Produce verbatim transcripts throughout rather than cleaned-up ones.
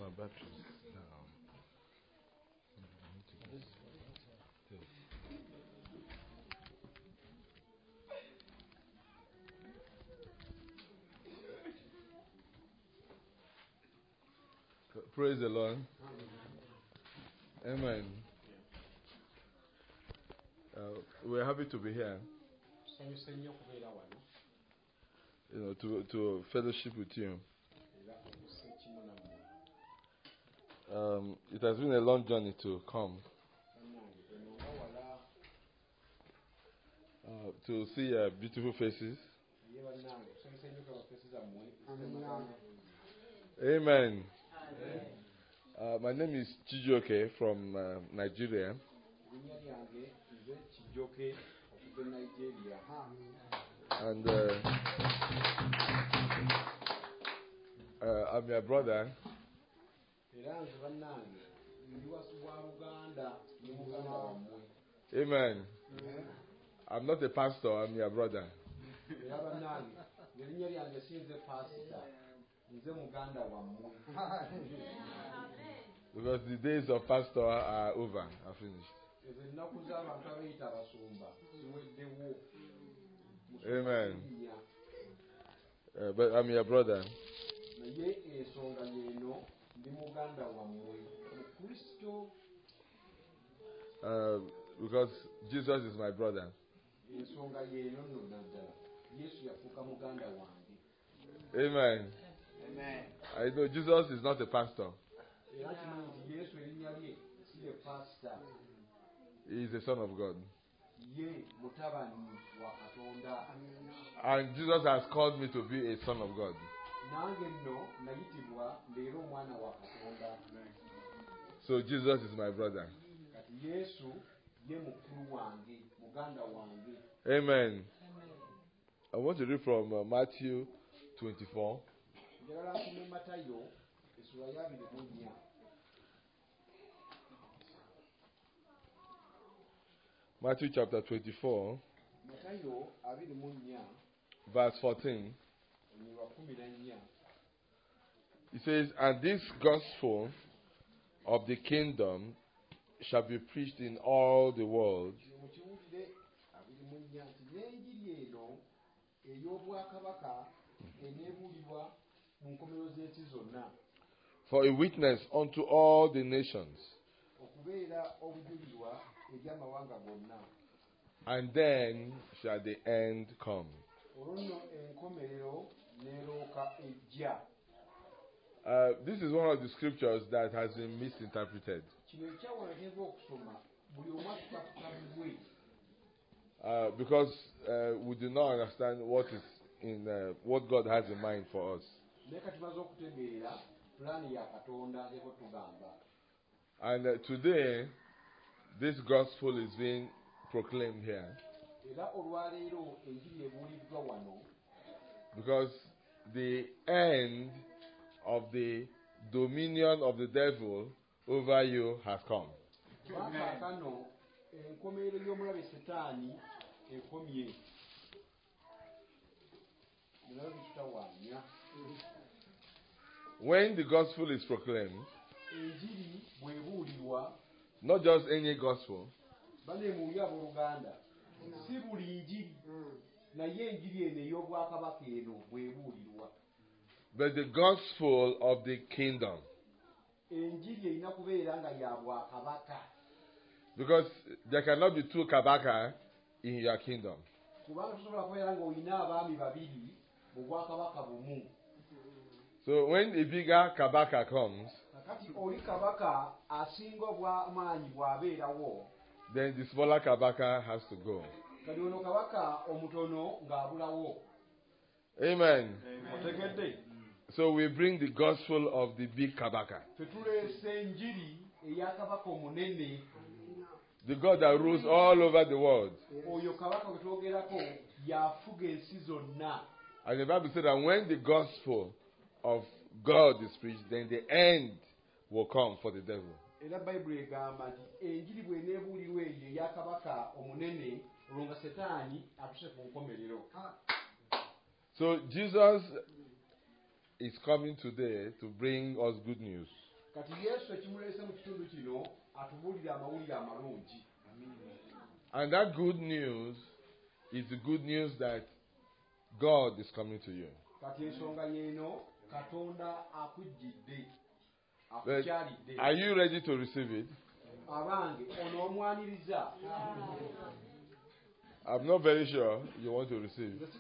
my batteries down. Praise the Lord. Amen. Uh, we're happy to be here. You know, to to fellowship with you. Um, it has been a long journey to come. Uh, to see uh, beautiful faces. Amen. Uh, my name is Chijioke from uh, Nigeria. And uh, uh, I'm your brother. Amen. I'm not a pastor, I'm your brother. Because the days of pastor are over, are finished. Amen. Uh, but I'm your brother. Uh, because Jesus is my brother. Amen. Amen. I know Jesus is not a pastor. He is the Son of God. And Jesus has called me to be a son of God. So Jesus is my brother. Amen. I want to read from uh, Matthew twenty-four. Matthew chapter twenty-four, verse fourteen. It says, "And this gospel of the kingdom shall be preached in all the world for a witness unto all the nations, and then shall the end come." Uh, this is one of the scriptures that has been misinterpreted. Uh, because uh, we do not understand what is in uh, what God has in mind for us. And uh, today, this gospel is being proclaimed here. Because the end of the dominion of the devil over you has come. When the gospel is proclaimed, not just any gospel, but the gospel of the kingdom. Because there cannot be two kabaka in your kingdom. So when a bigger kabaka comes, then the smaller kabaka has to go. Amen. Amen. So we bring the gospel of the big kabaka. The God that rules all over the world. And the Bible said that when the gospel of God is preached, then the end will come for the devil. So Jesus is coming today to bring us good news. And that good news is the good news that God is coming to you. But are you ready to receive it? I'm not very sure you want to receive it.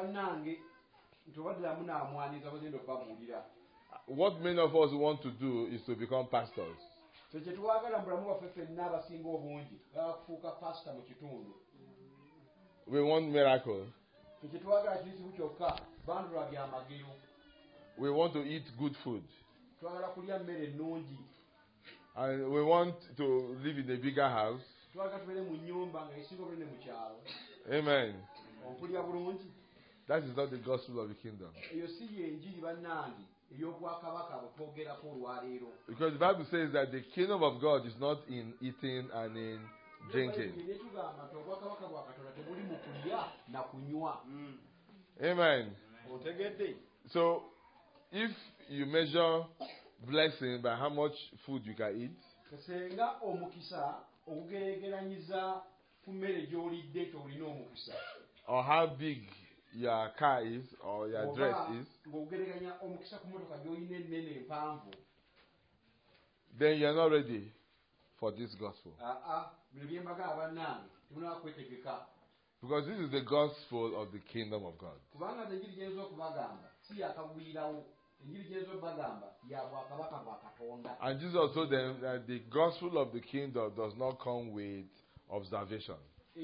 What many of us want to do is to become pastors. We want miracles. We want to eat good food. And we want to live in a bigger house. Amen. That is not the gospel of the kingdom. Because the Bible says that the kingdom of God is not in eating and in drinking. Amen. So, if you measure blessing by how much food you can eat, or how big your car is or your dress is, then you are not ready for this gospel. Because this is the gospel of the kingdom of God. And Jesus told them that the gospel of the kingdom does not come with observation.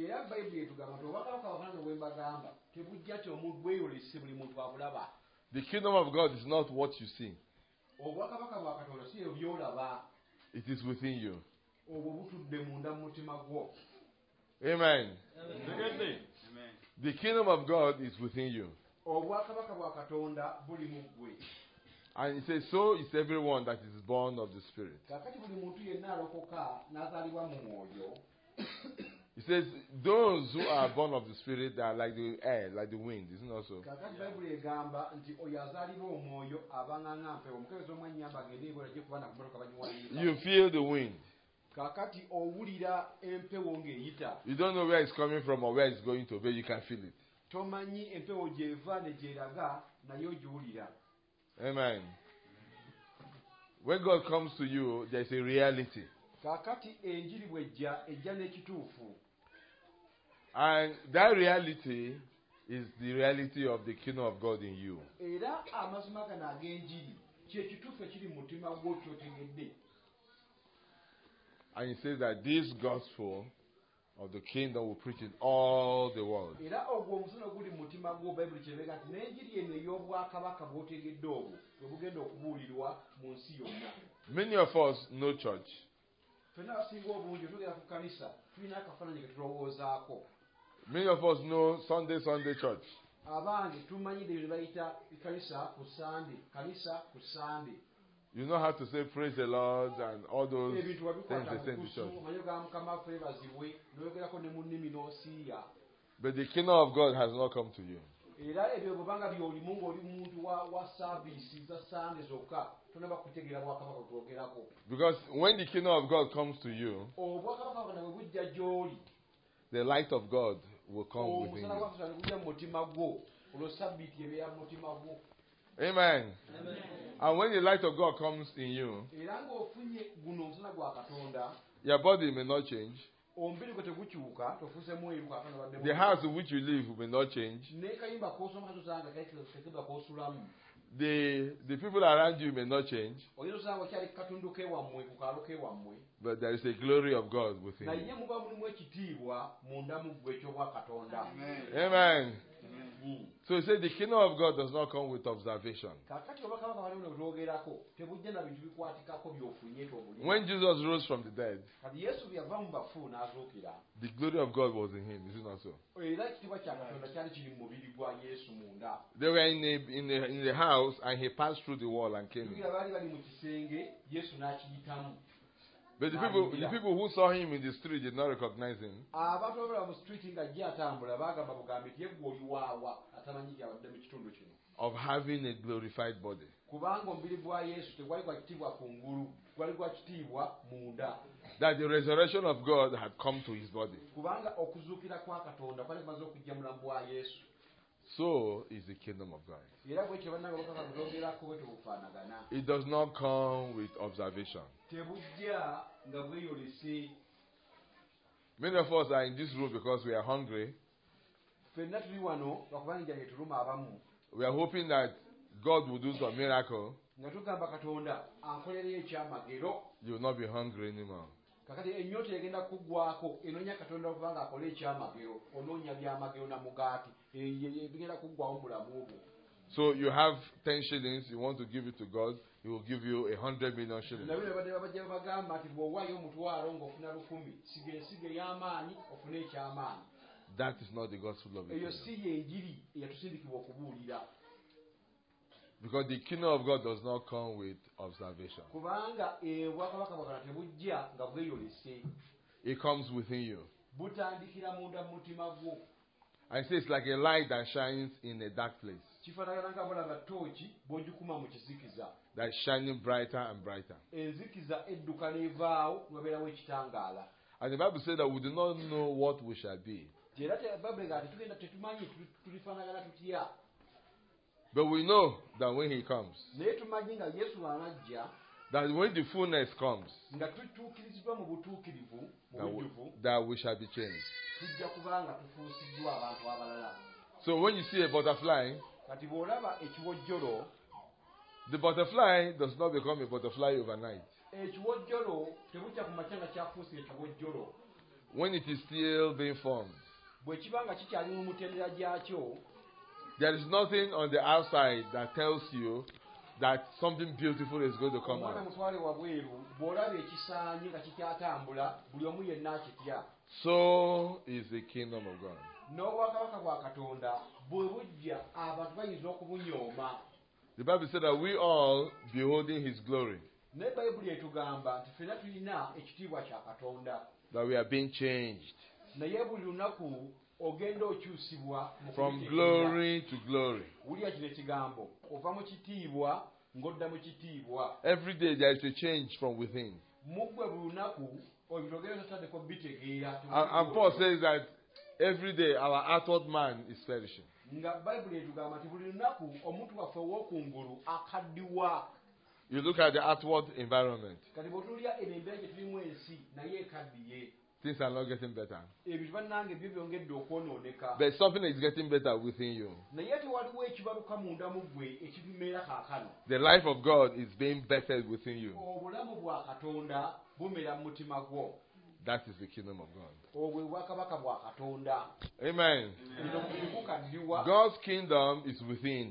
The kingdom of God is not what you see. It is within you. Amen. Amen. The kingdom of God is within you. And it says, so is everyone that is born of the Spirit. It says, those who are born of the Spirit, they are like the air, like the wind. Isn't it also? You feel the wind. You don't know where it's coming from or where it's going to, but you can feel it. Amen. When God comes to you, there's a reality. And that reality is the reality of the kingdom of God in you. And he says that this gospel of the kingdom will preach in all the world. Many of us know church. Many of us know Sunday, Sunday church. You know how to say praise the Lord and all those things they say in the church. But the kingdom of God has not come to you. Because when the kingdom of God comes to you, the light of God will come within you. Amen. Amen. And when the light of God comes in you, your body may not change. The house in which you live may not change. The, the people around you may not change. But there is a glory of God within you. Amen. Amen. So he said the kingdom of God does not come with observation. When Jesus rose from the dead, the glory of God was in him. Is it not so? They were in a, in a, in the house and he passed through the wall and came in. But the people, the people who saw him in the street did not recognize him. Of having a glorified body. That the resurrection of God had come to his body. So is the kingdom of God. It does not come with observation. Many of us are in this room because we are hungry. We are hoping that God will do some miracle. You will not be hungry anymore. So you have ten shillings, you want to give it to God, He will give you a hundred million shillings. That is not the gospel of the kingdom. Because the kingdom of God does not come with observation. It comes within you. I say it's like a light that shines in a dark place. That is shining brighter and brighter. And the Bible says that we do not know what we shall be. But we know that when He comes, that when the fullness comes, that we, that we shall be changed. So when you see a butterfly, the butterfly does not become a butterfly overnight. When it is still being formed, there is nothing on the outside that tells you that something beautiful is going to come out. So is the kingdom of God. The Bible said that we all beholding His glory, that we are being changed from glory to glory. Every day there is a change from within. And, and Paul says that every day our outward man is perishing. You look at the outward environment. Things are not getting better. But something is getting better within you. The life of God is being bettered within you. That is the kingdom of God. Amen. God's kingdom is within.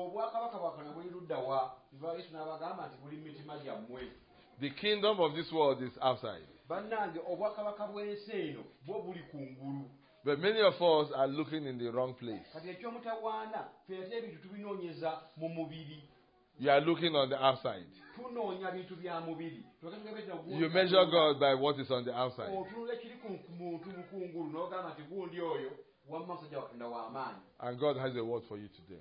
The kingdom of this world is outside. But many of us are looking in the wrong place. You are looking on the outside. You measure God by what is on the outside. And God has a word for you today.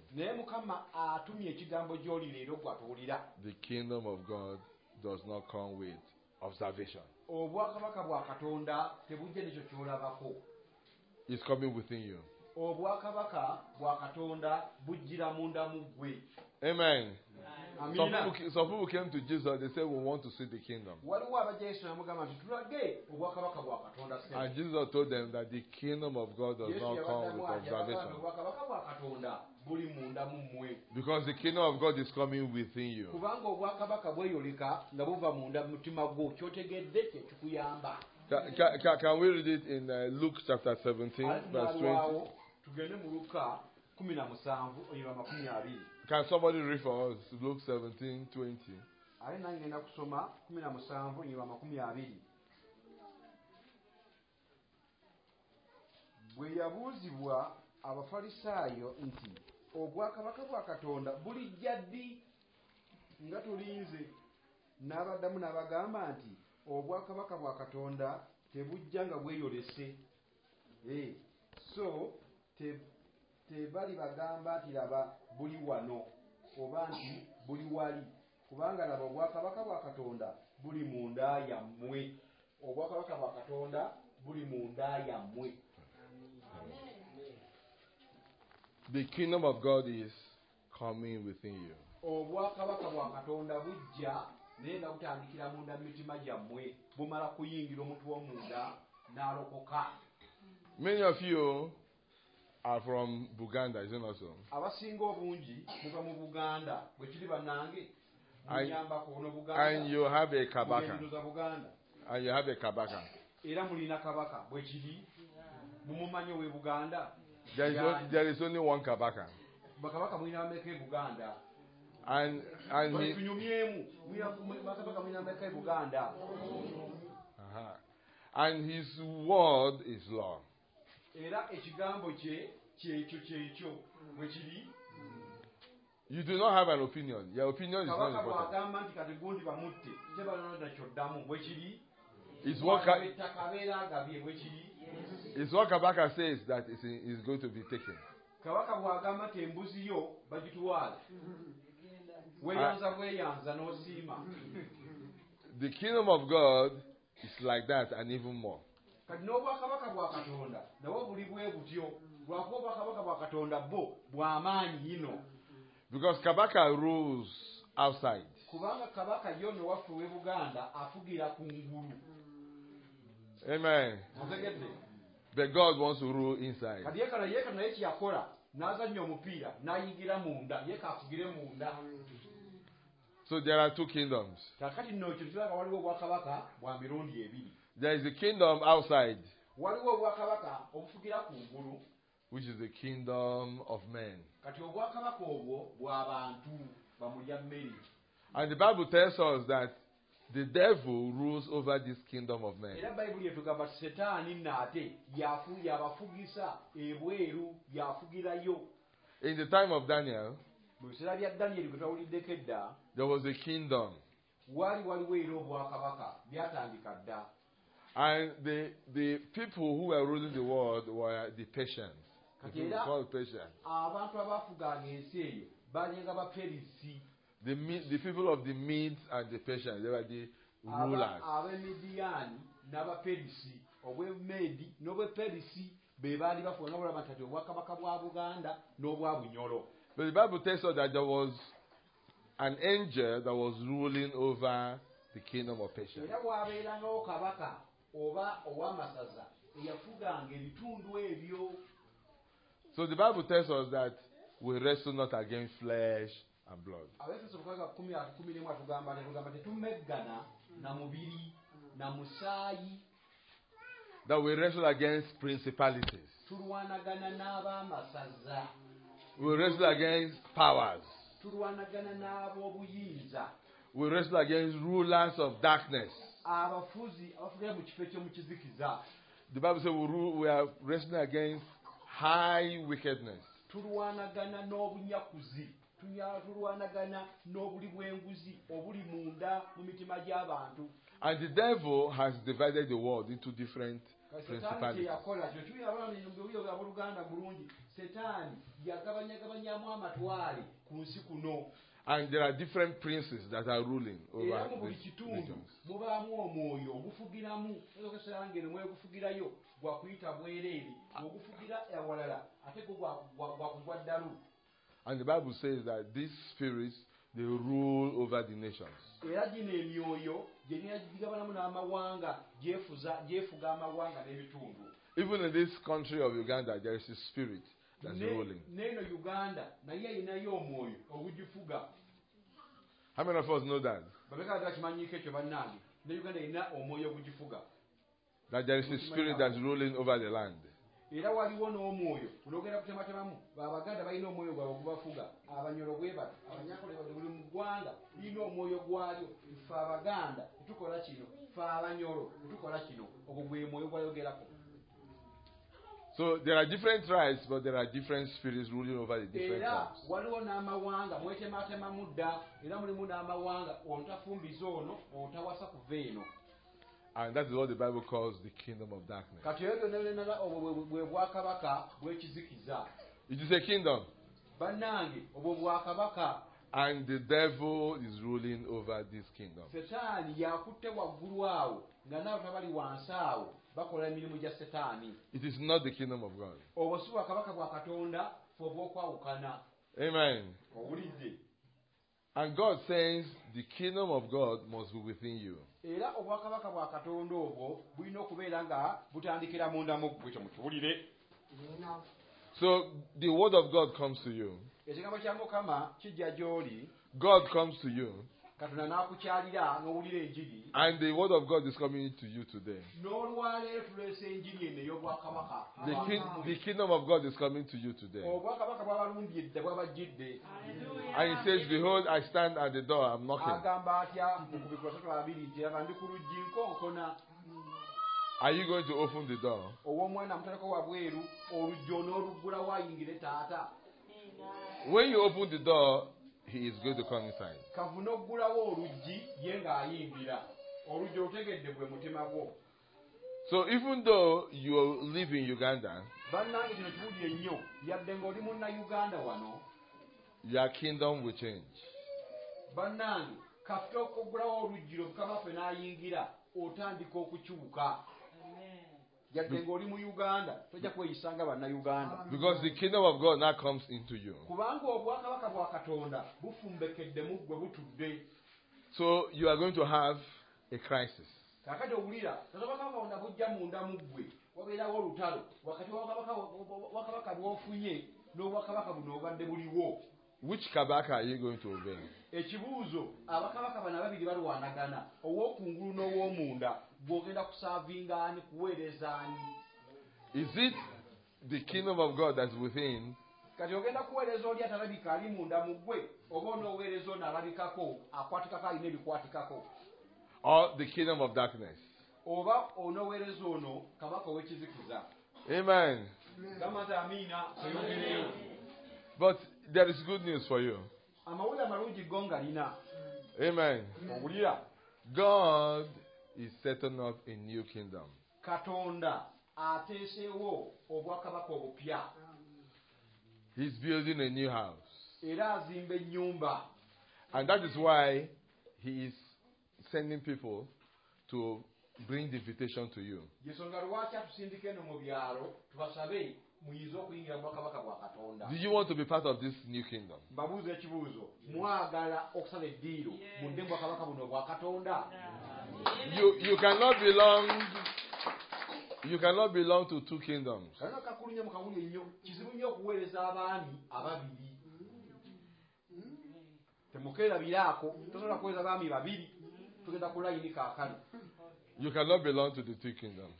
The kingdom of God does not come with observation. It's coming within you. Amen. Some people, some people came to Jesus, they said, we want to see the kingdom. And Jesus told them that the kingdom of God does not come with observation. Because the kingdom of God is coming within you. Can, can, can we read it in uh, Luke chapter seventeen, verse twenty? Can somebody read for us Luke seventeen, twenty? Bwe yabuuzibwa Abafalisaayo nti obwakabaka bwa Katonda bulijja ddi nga tulinze, n'abaddamu n'abagamba nti obwakabaka bwa Katonda tebujja nga bweyolese. Eh, so te tebali bagamba nti laba buli wano oba nti buli wali, kubanga laba obwakabaka bwa Katonda buli munda yammwe. Obwakabaka bwa Katonda buli munda yammwe. The kingdom of God is coming within you. Obwakabaka bwa Katonda bujja naye nga butandikira munda mitima gyammwe, bumala kuyingira omuntu w'omunda n'alokoka. Many of you are from Buganda, isn't it so? Abasinga obungi muva mu Buganda, bwe kiri bannange. And you have a kabaka. And you have a kabaka. Era mulina kabaka, bwe kiri mumumanyi we Buganda. There is, only, there is only one kabaka. Bakabaka mulina ameka e Buganda. And and he, uh-huh. And his word is law. You do not have an opinion. Your opinion is not important. It's what, Ka- it's what Kabaka says that is, is going to be taken. Uh, the kingdom of God is like that and even more. Because Kabaka rules outside. Amen. But God wants to rule inside. So there are two kingdoms. There is a kingdom outside, which is the kingdom of men. And the Bible tells us that the devil rules over this kingdom of men. In the time of Daniel, there was a kingdom. And the, the people who were ruling the world were the Persians. The people called Persians. The, the people of the Medes and the Persians, they were the rulers. But the Bible tells us that there was an angel that was ruling over the kingdom of Persia. So the Bible tells us that we wrestle not against flesh and blood. That we wrestle against principalities. We wrestle against powers. We wrestle against rulers of darkness. The Bible says we, rule, we are wrestling against high wickedness. And the devil has divided the world into different principalities. And there are different princes that are ruling over these regions. And the Bible says that these spirits, they rule over the nations. Even in this country of Uganda, there is a spirit that's ruling. How many of us know that? That there is a spirit that's ruling over the land. So there are different tribes, but there are different spirits ruling over the different tribes. And that is what the Bible calls the kingdom of darkness. It is a kingdom. And the devil is ruling over this kingdom. It is not the kingdom of God. Amen. And God says the kingdom of God must be within you. So the word of God comes to you. God comes to you. And the word of God is coming to you today. The, king, the kingdom of God is coming to you today. And he says, behold, I stand at the door, I'm knocking. Are you going to open the door? When you open the door, he is going to come inside. So even though you live in Uganda, your kingdom will change. Because the kingdom of God now comes into you. So you are going to have a crisis. Which kabaka are you going to obey? Is it the kingdom of God that's within? Or the kingdom of darkness? Amen. But there is good news for you. Amen. God is setting up a new kingdom. He's building a new house. And that is why he is sending people to bring the invitation to you. Do you want to be part of this new kingdom? You, you cannot belong You cannot belong to two kingdoms. You cannot belong to the two kingdoms.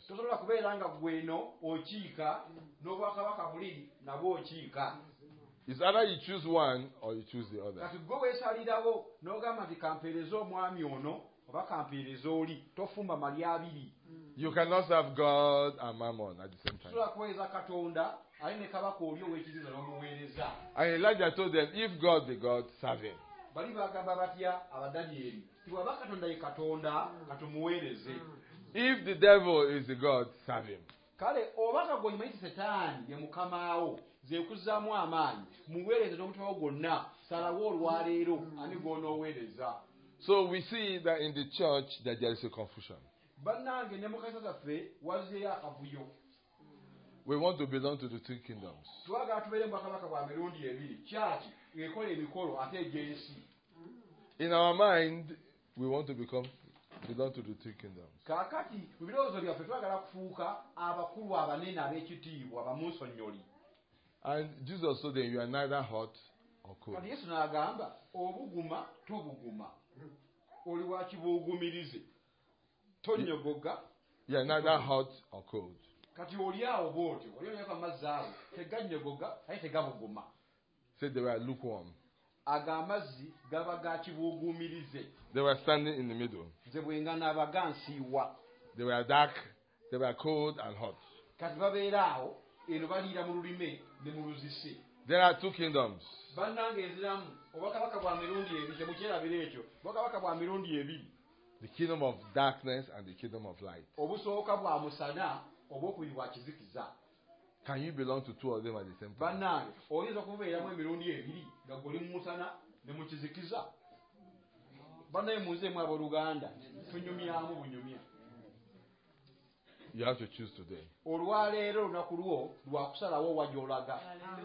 It's either you choose one or you choose the other. You cannot serve God and Mammon at the same time. And Elijah told them, if God be God, serve him. If the devil is the God, serve him. So we see that in the church that there is a confusion. We want to belong to the two kingdoms. In our mind, we want to become belong to the two kingdoms. And Jesus told them, you are neither hot or cold. You are neither hot or cold. Said they were lukewarm. They were standing in the middle. They were dark, they were cold and hot. There are two kingdoms. The kingdom of darkness and the kingdom of light. Obusooka bwa musana obwokubiri bwa kizikiza. Can you belong to two of them at the same time? Bannange oyinza okubeeramu emirundi ebiri nga goli mu musana ne mu kizikiza. Bannaye muzeemu abooluganda tunyumyamu bunyumya. You have to choose today. Olwaleero olunaku lwo lwa kusalawo wajolaga.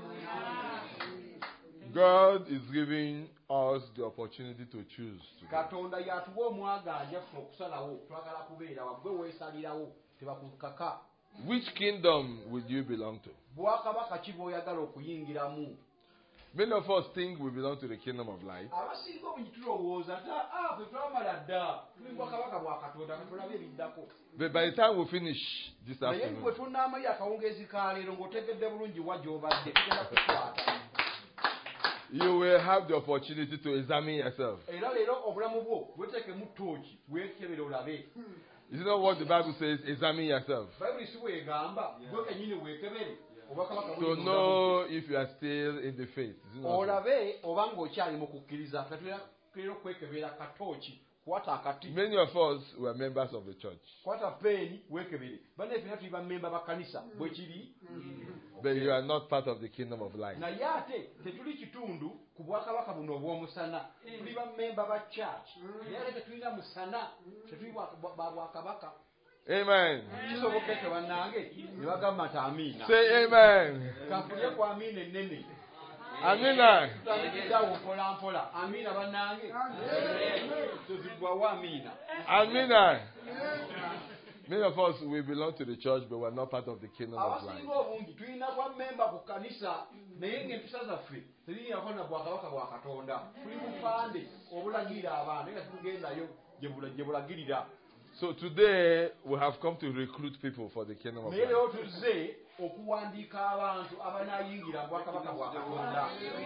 God is giving us the opportunity to choose today. Katonda yatuwa omwaganja ffe okusalawo twagala kubeera wagwe weesalirawo tebakukaka. Which kingdom would you belong to? Bwakabaka ki bw'oyagala okuyingiramu? Many of us think we belong to the kingdom of light. Abasinga obungi tulowooza ta ah ffe twamala dda tuli bwakabaka bwa Katonda katulabe ebiddako. But by the time we finish this naye afternoon, bwe tunaamayo akawungeezi ka leero ng'otegedde bulungi wa gy'obadde tugenda kukwata. you will have the opportunity to examine yourself. Era leero obulamu bwo bweteekemu ttooki weekebere olabe. Is it not what the Bible says? Examine yourself. Bayibuli si bw'egamba gwe kennyini weekebere oba kabaka To know if you are still in the faith. Is it not so? olabe oba ng'okyali mu kukkiriza. Katulira kwekebera katooki kwata akati. Many of us were members of the church. Kwata peeni weekebere. Banne ffenna tuli bammemba ba kkanisa bwe kiri. But you are not part of the kingdom of light. Naye ate tetuli kitundu ku bwakabaka buno obw'omusana. Tuli bammemba ba church. Naye ate tetulina musana. Tetuli ba bwakabaka. Amen. Kisoboka ekyo bannange ne bagamba nti amiina. Say amen. Kanfulye ku amiina ennene. Amina. Tutandikiddeawo mpola mpola. Amiina bannange. Tuziggwawo amiina. Amina. Many of us, we belong to the church, but we're not part of the kingdom of light. Abasinga obungi tulina kwa mmemba ku kkanisa naye ng'empisa zaffe tezirinako na bwakabaka bwa Katonda. Tuli bupande obulagirira abaana naye nga tugendayo gye bulagirira. So today, we have come to recruit people for the kingdom of Naye light. leero tuzze okuwandiika abantu abanaayingira mu bwakabaka bwa Katonda.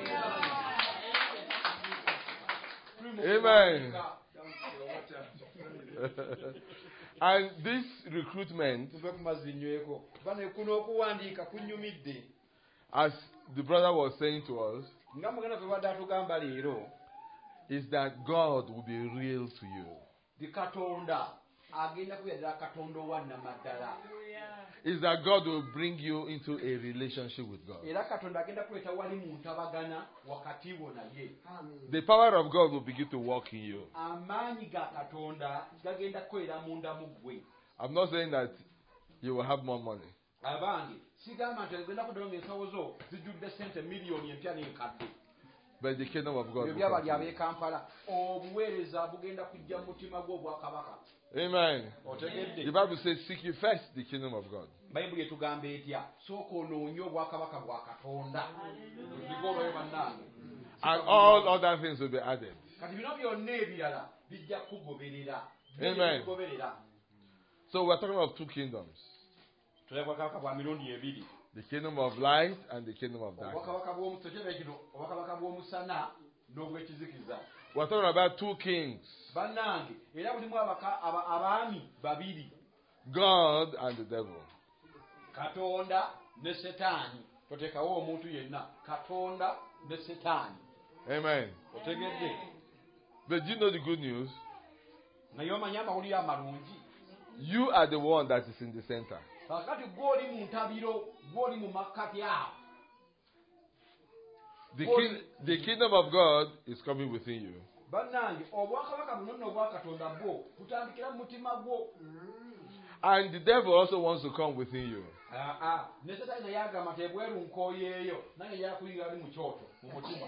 Amen. And this recruitment, Tuve ku mazzi nyweko. Bano kuno okuwandiika kunnyumidde. as the brother was saying to us, Nga muganda gwe badde atugamba leero, is that God will be real to you. di Katonda agenda kubeera ddala Katonda owa nnamaddala. Is that God will bring you into a relationship with God. Era Katonda agenda kuleeta wali mu ntabagana wakati wo naye. The power of God will begin to work in you. Amaanyi ga Katonda gagenda kukolera munda mu ggwe. I'm not saying that you will have more money. Abange sigamba nti ogenda kuddayo ng'ensawo zo zijjudde sente miliyoni empya n'enkadde. But the kingdom of God Ebyo will byabali come to you. ab'e Kampala. Obuweereza bugenda kujja mu mutima gw'obwakabaka. Amen. Otegedde? The Bible says, seek ye first the kingdom of God. Bayibuli etugamba etya? Sooka onoonye obwakabaka bwa Katonda. Ozigobayo bannange. And all other things will be added. Kati bino byonna ebirala bijja kugoberera. Amen. Kugoberera. So we're talking of two kingdoms. Tulaba obwakabaka bwa mirundi ebiri. The kingdom of light and the kingdom of darkness. Obwakabaka bw'omusana kino obwakabaka bw'omusana n'obw'ekizikiza. We're talking about two kings. Bannange era bulimu abaka aba- abaami babiri. God and the devil. Katonda ne Setaani. Toteekawo omuntu yenna. Katonda ne Setaani. Amen. Otegedde? But do you know the good news? Naye omanyi amawulire amalungi. You are the one that is in the center. Kakati gw'oli mu ntabiro, gw'oli mu makkati awo. The, king, the kingdom of God is coming within you. Bannange obwakabaka buno nno obwa Katonda bwo butandikira mu mutima gwo. And the devil also wants to come within you. Aa ne Setaani naye agamba nti ebweru nkooyeeyo nange njala kuyingira ali mu kyoto mu mutima.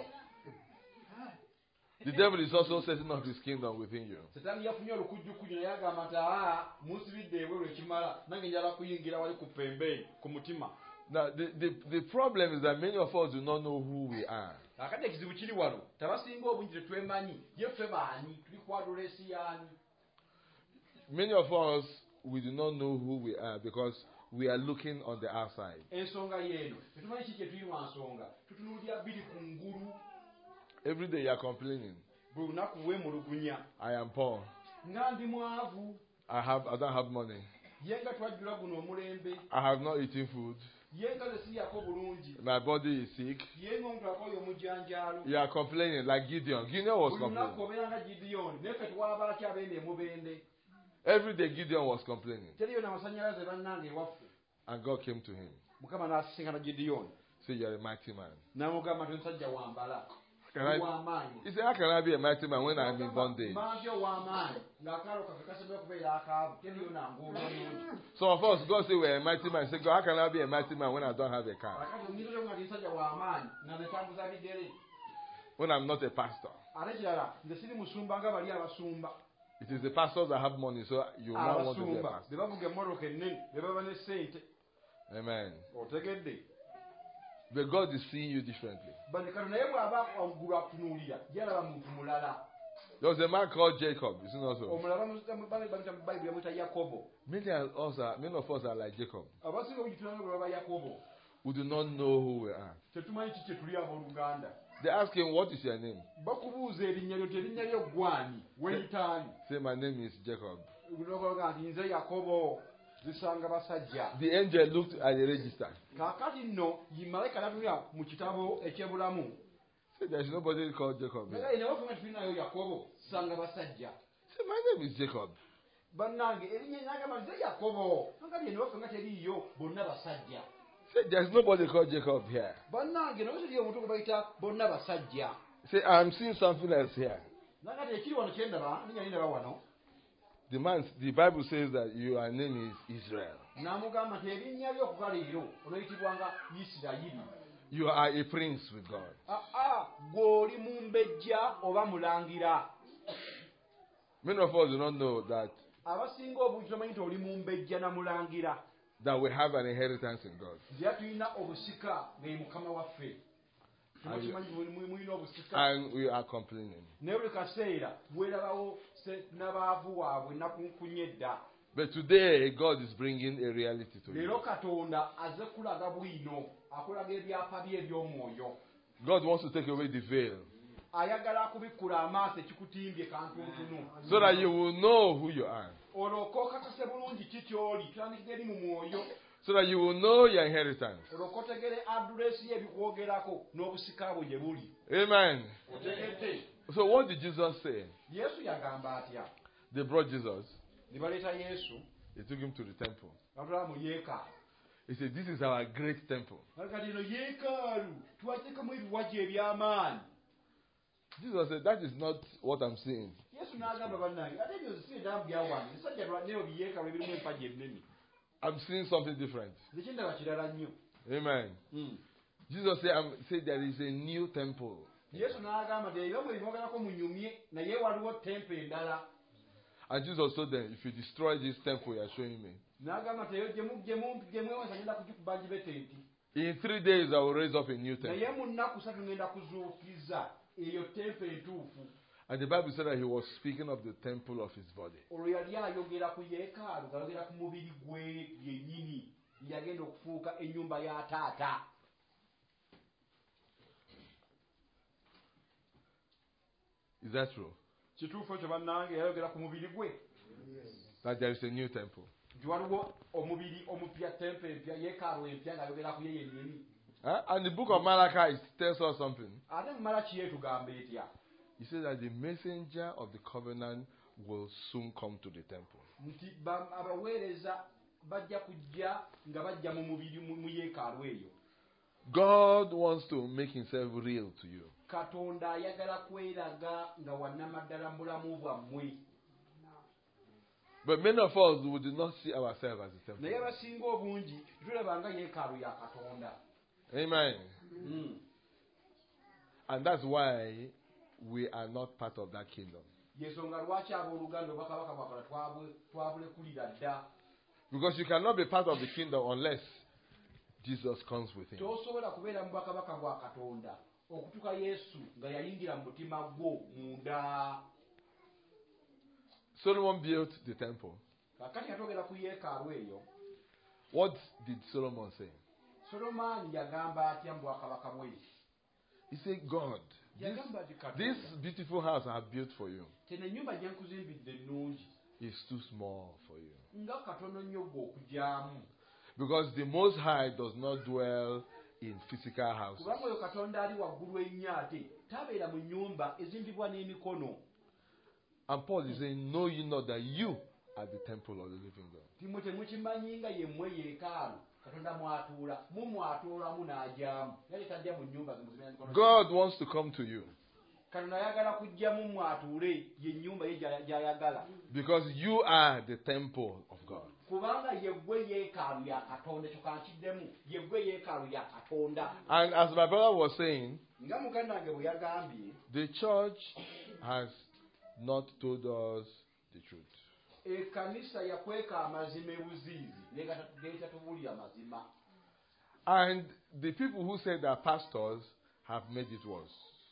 The devil is also setting up his kingdom within you. Setaani yafunye olukujjukujju naye agamba nti aa munsibidde ebweru ekimala nange njala kuyingira wali ku pembeeyi ku mutima. Now, the, the, the problem is that many of us do not know who we are. Akati ekizibu kiri wano tabasinga obungi tetwemanyi ye ffe baani tuli ku adolesi y'ani. Many of us, we do not know who we are because we are looking on the outside. Ensonga y'eno tetumanyi ki kye tuli wa nsonga tutunuulira bbiri ku ngulu. Every day you are complaining. Buli lunaku weemulugunya I am poor. nga ndi mwavu I have I don't have money. ye nga twajjula guno omulembe I have not eaten food. My body is sick. You are complaining like Gideon. Gideon was complaining. Every day Gideon was complaining. And God came to him. Say, you are a mighty man. Can I, he said, how can I be a mighty man when I'm in bondage? Some of us, God say we're a mighty man. Say, God, how can I be a mighty man when I don't have a car? When I'm not a pastor. It is the pastors that have money, so you now want to be a pastor. Amen. But God is seeing you differently. There was a man called Jacob. You see also. Many of us are, many of us are like Jacob. We do not know who we are. They ask him, what is your name? Say, my name is Jacob. The angel looked at the register. Said, there's nobody called Jacob here. Say, my name is Jacob. Say, there's nobody called Jacob here. Say, I'm seeing something else here. The man, the Bible says that your name is Israel. You are a prince with God. Many of us do not know that that we have an inheritance in God. And, and we are complaining. But today, God is bringing a reality to you. God wants to take away the veil. So that you will know who you are. So that you will know your inheritance. Amen. So what did Jesus say? They brought Jesus. They took him to the temple. He said, this is our great temple. Jesus said, that is not what I'm seeing. I'm seeing something different. Amen. Mm. Jesus said, I'm, said there is a new temple. And Jesus told them, if you destroy this temple you are showing me, in three days I will raise up a new temple. And the Bible said that he was speaking of the temple of his body. Is that true? That there is a new temple. Huh? And the book of Malachi tells us something. He says that the messenger of the covenant will soon come to the temple. God wants to make himself real to you. But many of us, we do not see ourselves as a temple. Amen. Mm. And that's why we are not part of that kingdom. Because you cannot be part of the kingdom unless Jesus comes with him. Solomon built the temple. What did Solomon say? He said, God, this, this beautiful house I have built for you is too small for you. Because the Most High does not dwell in physical houses. And Paul is saying, know you not that you are the temple of the living God. God wants to come to you. Because you are the temple of God. And as my brother was saying, the church has not told us the truth. And the people who say they are pastors have made it worse.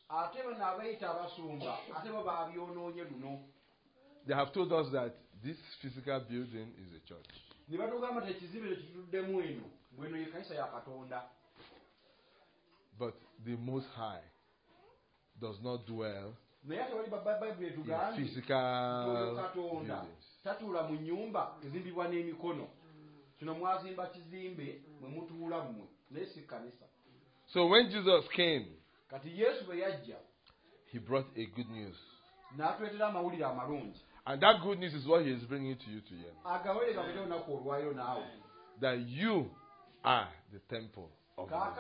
They have told us that this physical building is a church. But the Most High does not dwell in physical buildings. So when Jesus came, he brought a good news. And that good news is what he is bringing to you today. That you are the temple of God.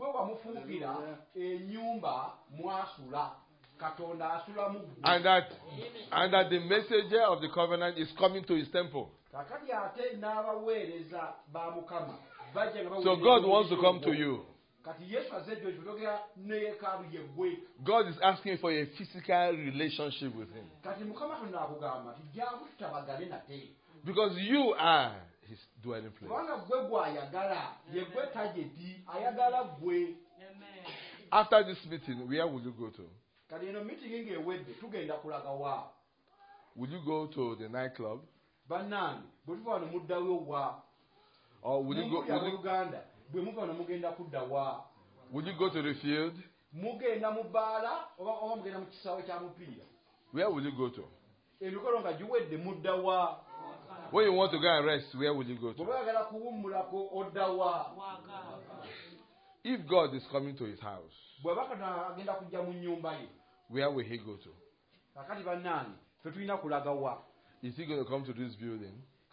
And that, and that the messenger of the covenant is coming to his temple. So God wants to come to you. God is asking for a physical relationship with him. Because you are his dwelling place. After this meeting, where will you go to? Will you go to the nightclub? Or will you go, will you, will you go to the field? Where will you go to? When you want to go and rest, where will you go to? If God is coming to his house, where will he go to? Is he going to come to this building?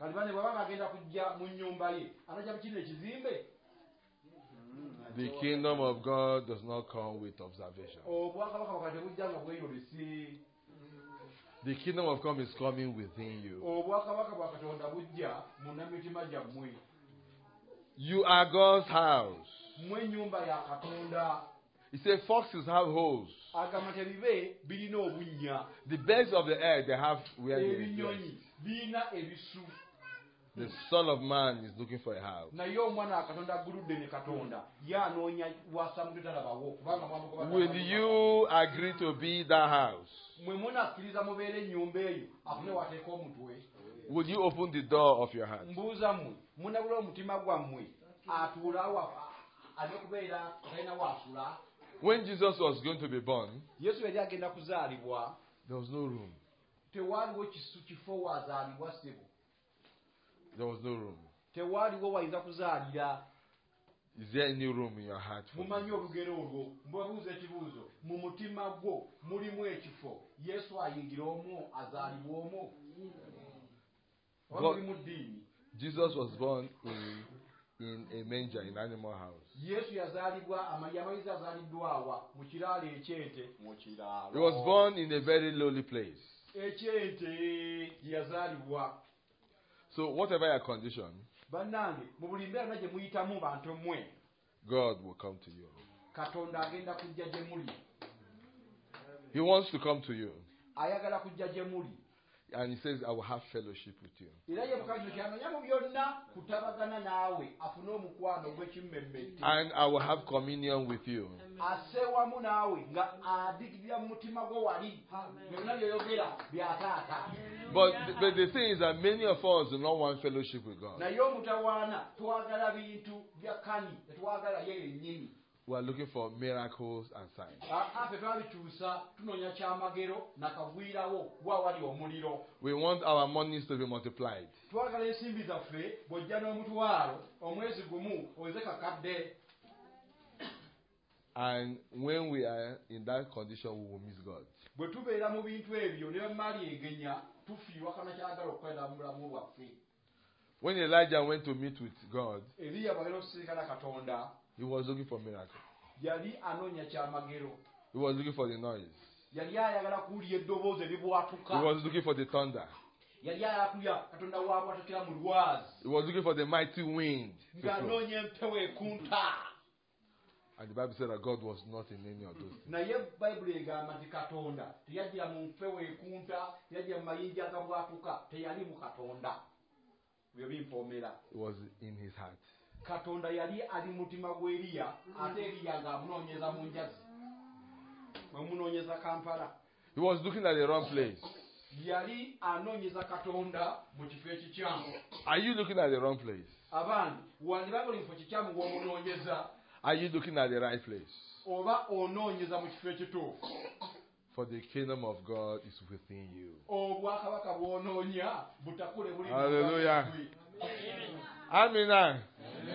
The kingdom of God does not come with observation. The kingdom of God is coming within you. You are God's house. He said foxes have holes. The birds of the air, they have where they rest. The Son of Man is looking for a house. Will you agree to be that house? Will you open the door of your heart? When Jesus was going to be born, there was no room. There was no room. Is there any room in your heart for Jesus? God, Jesus was born in, in a manger, in an animal house. He was born in a very lowly place. So whatever your condition, God will come to you. He wants to come to you. And he says, I will have fellowship with you. And I will have communion with you. But, but the thing is that many of us do not want fellowship with God. we are looking for miracles and signs. We want our monies to be multiplied. And when we are in that condition, we will miss God. When Elijah went to meet with God, he was looking for miracles. He was looking for the noise. He was looking for the thunder. He was looking for the mighty wind. And the Bible said that God was not in any of those things. It was in his heart. He was looking at the wrong place. Are you looking at the wrong place? Are you looking at the right place? For the kingdom of God is within you. Hallelujah. Amen.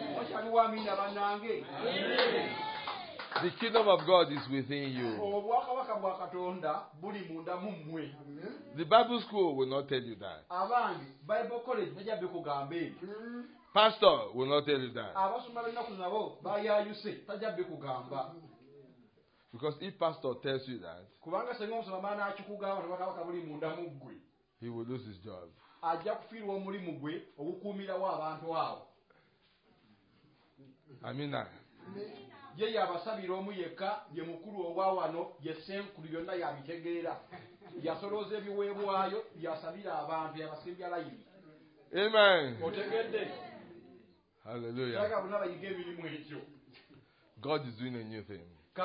The kingdom of God is within you. The Bible school will not tell you that. Pastor will not tell you that. Because if pastor tells you that, he will lose his job. Amen. Amen. Hallelujah. God is doing a new thing.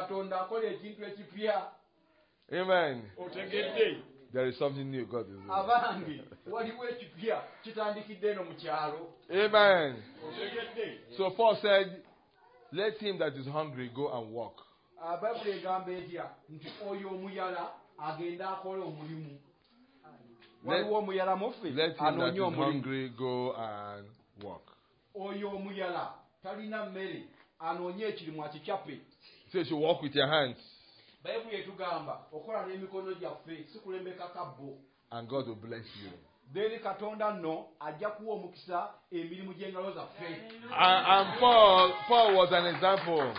Amen. There is something new God is doing. Amen. So Paul said, let him that is hungry go and walk. Let him that is hungry go and walk. So you should walk with your hands. And God will bless you. And, and Paul, Paul was an example.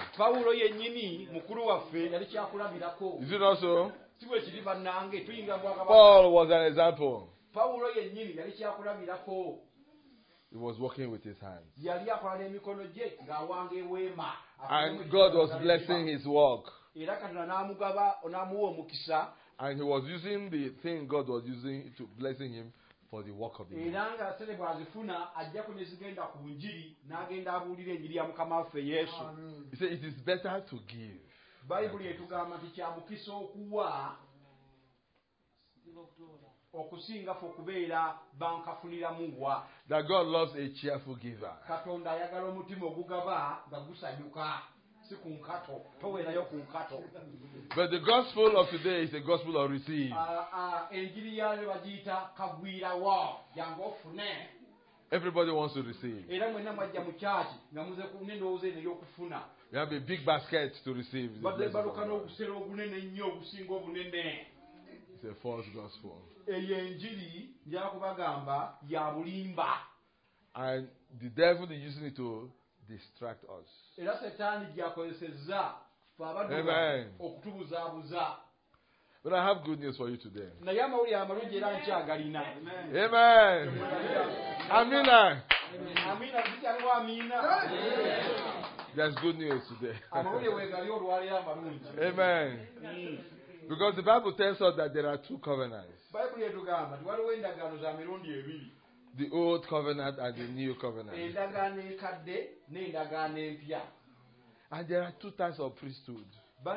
Is it also? Paul was an example. He was working with his hands. And God was blessing his work. And he was using the thing God was using to blessing him for the work of the Lord. He said it is better to give. That God loves a cheerful giver. But the gospel of today is the gospel of receive. Everybody wants to receive. You have a big basket to receive. It's a false gospel. And the devil is using it to distract us. Amen. But I have good news for you today. Amen. Amen. There's good news today. Amen. Because the Bible tells us that there are two covenants. The old covenant and the new covenant. And there are two types of priesthood.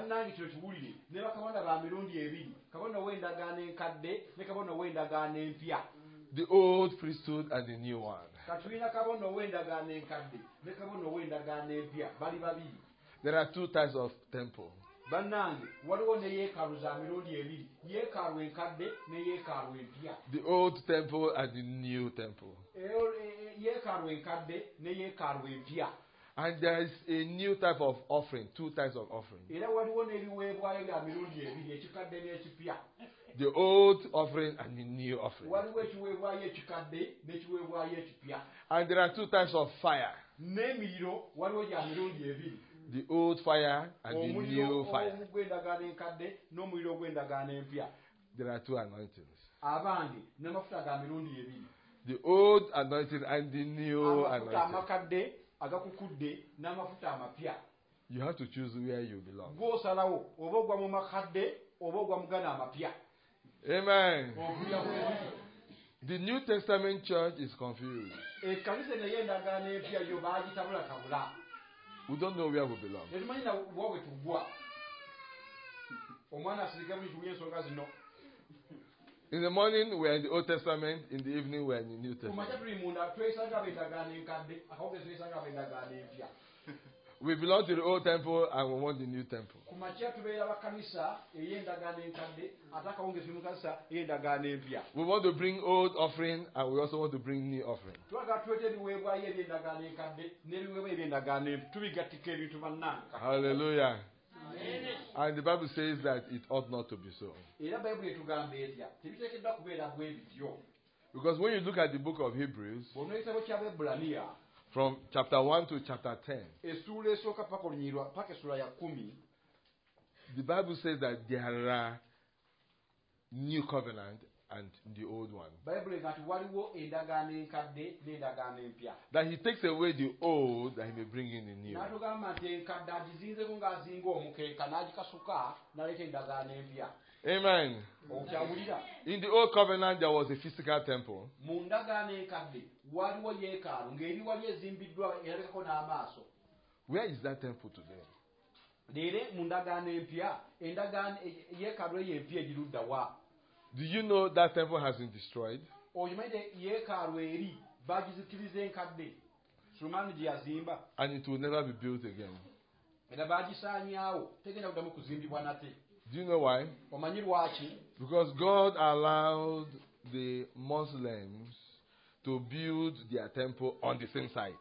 The old priesthood and the new one. There are two types of temple. Bannange waliwo ne yeekaalu za mirundi ebiri, yeekaalu enkadde ne yeekaalu empya. The old temple and the new temple. Yeekaalu enkadde ne yeekaalu empya. And there is a new type of offering, two types of offering. Era waliwo n'ebiweebwayo bya mirundi ebiri, ekikadde n'ekipya. The old offering and the new offering. Waliwo ekiweebwayo ekikadde n'ekiweebwayo ekipya. And there are two types of fire. N'emiriro waliwo gya mirundi ebiri. The old fire and the new fire. Ogw'endagaano enkadde n'omuliro ogw'endagaano empya. There are two anointings. Abange n'amafuta ga mirundi ebiri. The old anointing and the new amafuta anointing. amakadde agakukudde n'amafuta amapya. You have to choose where you belong. Gw'osalawo oba ogwa mu makadde oba ogwa mu gano amapya. Amen. The New Testament church is confused. Ekkanisa naye endagaano empya yo baagitabulatabula. We don't know where we belong. Tetumanyi na bwa bwe tugwa. Omwana asirika buli kibuye ensonga zino. In the morning we are in the Old Testament, in the evening we are in the New Testament. We belong to the Old Temple and we want the New Temple. We want to bring old offering and we also want to bring new offering. Hallelujah. And the Bible says that it ought not to be so. Because when you look at the book of Hebrews, from chapter one to chapter ten, the Bible says that there are new covenant and the old one. That he takes away the old that he may bring in the new. Amen. In the old covenant there was a physical temple. Where is that temple today? Do you know that temple has been destroyed? And it will never be built again. Do you know why? Because God allowed the Muslims to build their temple on the same site.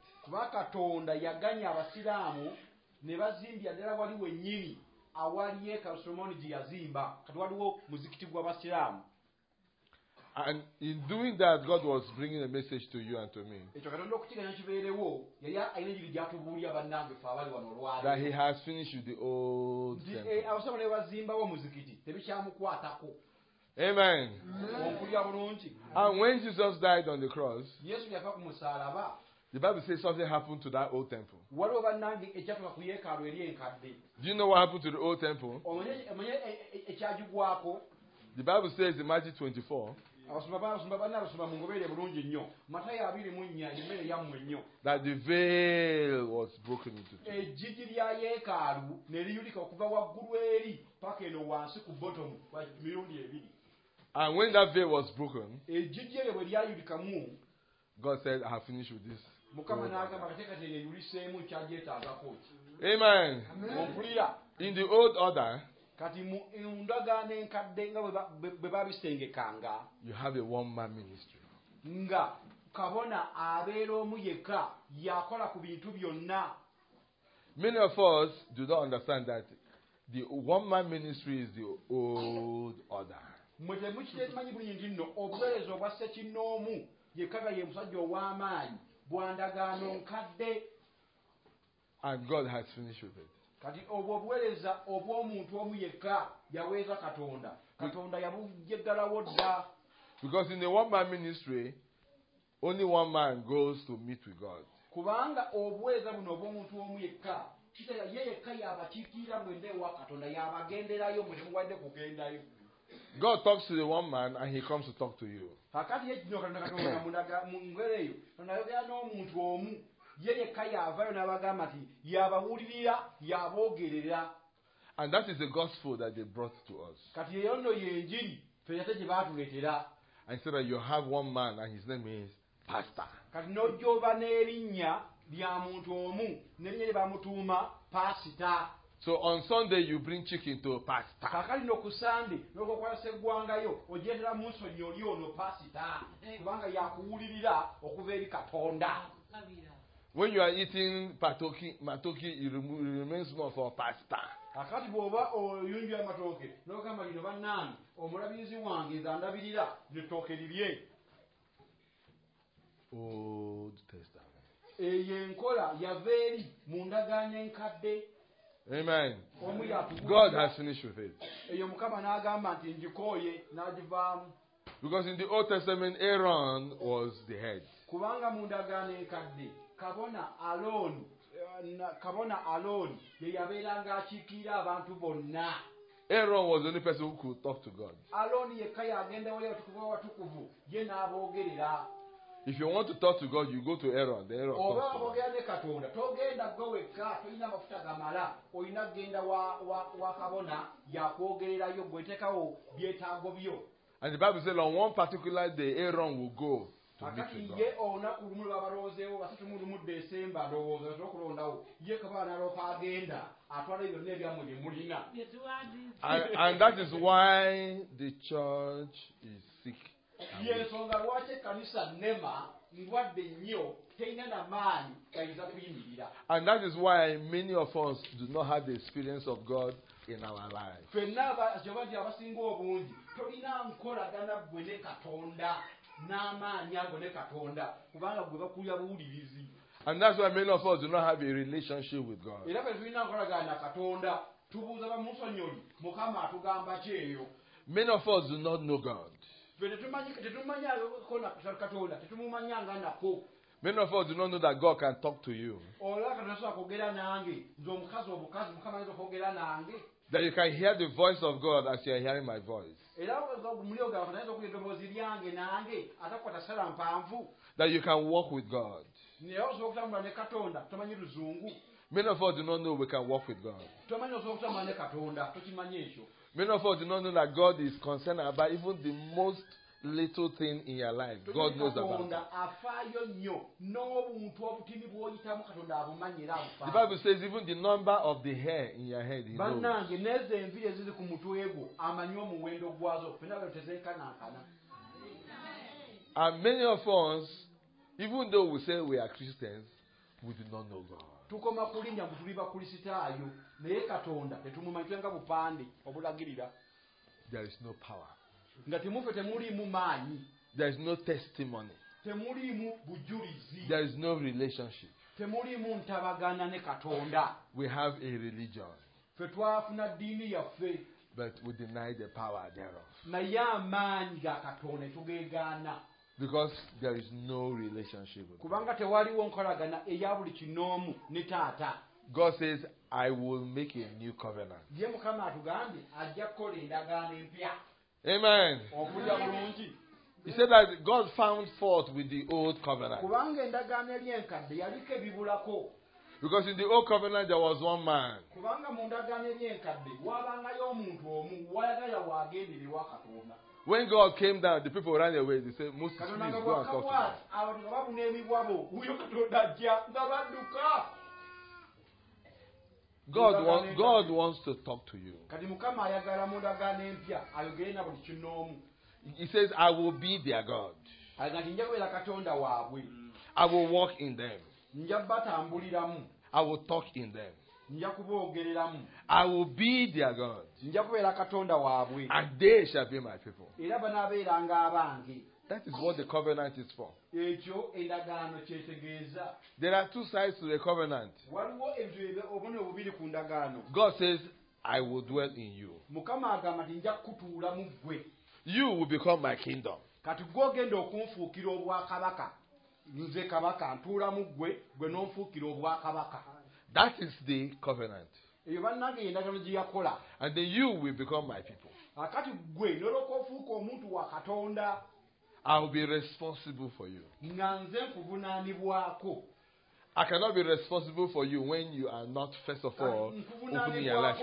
And in doing that, God was bringing a message to you and to me. That he has finished with the old temple. Amen. And when Jesus died on the cross, the Bible says something happened to that old temple. Do you know what happened to the old temple? The Bible says in Matthew twenty-four that the veil was broken into two. And when that veil was broken, God said, I have finished with this. Amen. In the old order, you have a one-man ministry. Many of us do not understand that the one-man ministry is the old order. And God has finished with it. Because in the one-man ministry, only one man goes to meet with God. God talks to the one man and he comes to talk to you. And that is the gospel that they brought to us. And so that you have one man and his name is Pastor. lya muntu omu n'erinnya lye bamutuuma pasita. So on Sunday you bring chicken to pastor. Kakali no ku Sunday n'okukwata seggwangayo ogyetera mu nsonyi oli ono pasita kubanga yakuwulirira okuva eri Katonda. When you are eating patoki, matoki, it remo- it remains more for pastor. Akati bw'oba oyunjya amatooke n'ogamba lino bannange omulabizi wange nze andabirira litooke lirye. Old Testament. Eyo enkola yava eri mu ndagaano enkadde. Amen. Omu yatubuulira. God has finished with it. Eyo Mukama n'agamba nti ngikooye n'agivaamu. Because in the Old Testament, Aaron was the head. Kubanga mu ndagaano enkadde kabona Alooni kabona Alooni ye yabeeranga akiikirira abantu bonna. Aaron was the only person who could talk to God. Alooni yekka yagenda wali abatukuvu abatukuvu ye n'aboogerera. If you want to talk to God, you go to Aaron. Then Aaron Oba talks to God. aboogera ne Katonda togenda gwe wekka tolina amafuta gamala olina kugenda wa, wa, wa kabona yakwogererayo gwetekawo byetaago byo. And the Bible says on one particular day, Aaron will go to meet Akati with ye God. olunaku lumu lwabaloozeewo basatu mu lumu Desemba ndowooza okulondawo ye kabona n'aloopa agenda atwala ebyo byonna ebyammwe bye mulina. And, and that is why the church is sick. Y'ensonga lwaki ekkanisa nnema ndwadde nnyo terina na maanyi gayinza kuyimirira. And that is why many of us do not have the experience of God in our lives. Ffenna kyova nti abasinga obungi tolina nkolagana gwe ne Katonda n'amaanyi ago ne Katonda kubanga gwe bakulya buwulirizi. And that's why many of us do not have a relationship with God. Era bwe tulina nkolagana na Katonda tubuuza bamusonyoli Mukama atugamba ki eyo. Many of us do not know God. Ffe tetumanyako na Katonda tetumumanyanga nako. Many of us do not know that God can talk to you. Olaba Katonda asobola kwogera nange nze omukazi obukazi Mukama ayinza okwogera nange. That you can hear the voice of God as you are hearing my voice. Era mulio gwa Katonda ayinza okuwulira eddoboozi lyange nange atakwata ssala mpanvu. That you can walk with God. Naye osobola okutambula ne Katonda tomanyi luzungu. Many of us do not know we can walk with God. Tomanyi osobola okutambula ne Katonda tokimanyi ekyo. Many of us do not know that God is concerned about even the most little thing in your life. God knows about it. The Bible says even the number of the hair in your head, He knows. And many of us, even though we say we are Christians, we do not know God. Tukoma kulinya ngu tuli bakulisitaayo naye Katonda tetumumanyi nga bupande obulagirira. There is no power. Nga temufe temuliimu maanyi. There is no testimony. Temuliimu bujulizi. There is no relationship. Temuliimu ntabagana ne Katonda. We have a religion, Ffe twafuna ddiini yaffe but we deny the power thereof. naye amaanyi ga Katonda tugeegaana. Because there is no relationship with God. Kubanga tewaliwo nkolagana eya buli kinoomu ne Taata. God says, I will make a new covenant. Ye Mukama atugambye ajja kukola endagaano empya. Amen. Okulya bulungi. He said that God found fault with the old covenant. Kubanga endagaano eri enkadde yaliko ebibulako. Because in the old covenant there was one man. Kubanga mu ndagaano eri enkadde waabangayo omuntu omu wayagala waagendererwa Katonda. When God came down, the people ran away. They said, Moses, please go and talk to God. Abantu nga babuna emibwabo wuyo Katonda ajja nga badduka. God, want, God wants to talk to you. Kati Mukama ayagala mu ndagaano empya ayogere na buli kinoomu. He says, I will be their God. Ayagala nti nja kubeera Katonda waabwe. I will walk in them. Nja batambuliramu. I will talk in them. Nja kuboogereramu. I will be their God. Nja kubeera Katonda waabwe. And they shall be my people. Era banaabeeranga abange. That is what the covenant is for. Ekyo endagaano kyetegeeza. There are two sides to the covenant. Waliwo ebyo obubonero bubiri ku ndagaano. God says, I will dwell in you. Mukama agamba nti nja kutuula mu ggwe. You will become my kingdom. Kati gw'ogenda okunfuukira obwakabaka. Nze kabaka ntuula mu ggwe, gwe n'onfuukira obwakabaka. That is the covenant. Eyo bannange endagaano gye yakola. And then you will become my people. Akati ggwe n'olwoka ofuuka omuntu wa Katonda. I will be responsible for you. Nga nze nkuvunaanibwako. I cannot be responsible for you when you are not, first of all, opening your life.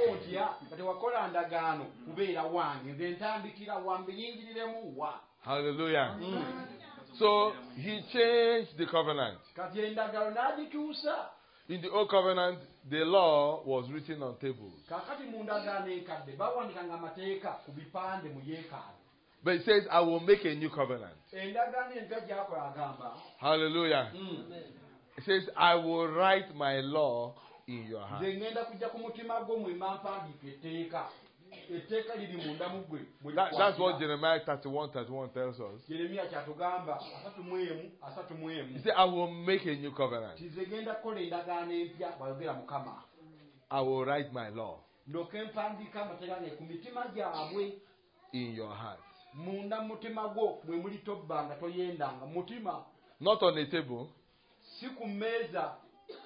Hallelujah. Mm. So he changed the covenant. Kati endagalo n'agituusa. In the old covenant, the law was written on tables. Kakati mu ndagaano enkadde bawandikanga amateeka ku bipande mu yeekaalu. But it says, I will make a new covenant. Endagaano empya gy'akola agamba. Hallelujah. Mm. It says, I will write my law in your heart. Nze ngenda kujja ku mutima gwo mwemba mpandiika etteeka. Etteeka liri munda mu ggwe. That, that's what Jeremiah thirty-one thirty-one tells us. Jeremiya ky'atugamba asatu mu emu asatu mu emu. He said, I will make a new covenant. Nze ngenda kukola endagaano empya bw'ayogera Mukama. I will write my law Ndooke mpandiika amateeka gange ku mitima gyabwe. in your heart. Munda mu mutima gwo mwe muli tobbanga toyendanga. Mutima. Not on a table. Si ku mmeeza.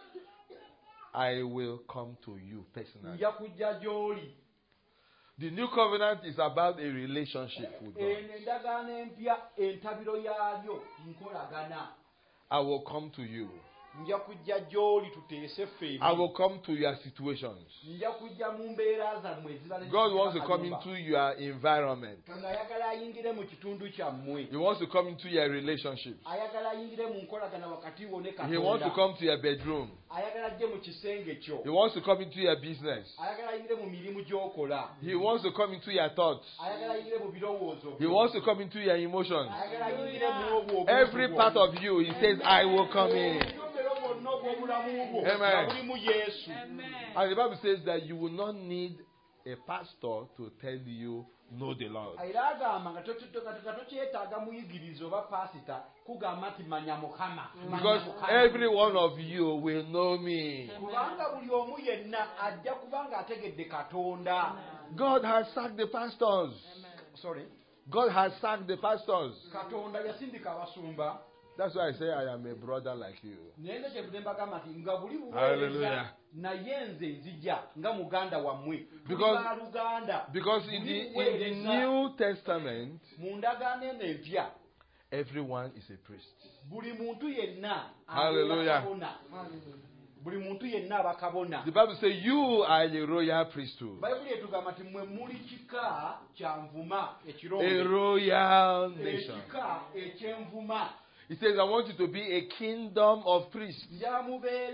I will come to you personally. Nja kujja gy'oli. The new covenant is about a relationship with God. Endagaano empya entabiro yaalyo nkolagana. I will come to you. Nja kujja gy'oli tuteese ffembi. I will come to your situations. Nja kujja mu mbeera zammwe ezibala. God wants to come into your environment. Kanga ayagala ayingire mu kitundu kyammwe. He wants to come into your relationships. Ayagala ayingire mu nkolagana wakati wo ne Katonda. He wants to come to your bedroom. Ayagala ajje mu kisenge kyo. He wants to come into your business. Ayagala ayingire mu mirimu gy'okola. He wants to come into your thoughts. Ayagala ayingire mu birowoozo. He wants to come into your emotions. Ayagala ayingire mu obwo. Every part of you, he says, I will come in. Amen. And the Bible says that you will not need a pastor to tell you, know the Lord. Because every one of you will know me. God has sacked the pastors. Sorry? God has sacked the pastors. That's why I say I am a brother like you. Hallelujah. Because, because in, the, in the New Testament, everyone is a priest. Hallelujah. The Bible says you are a royal priesthood. A royal nation. It says, I want you to be a kingdom of priests. Not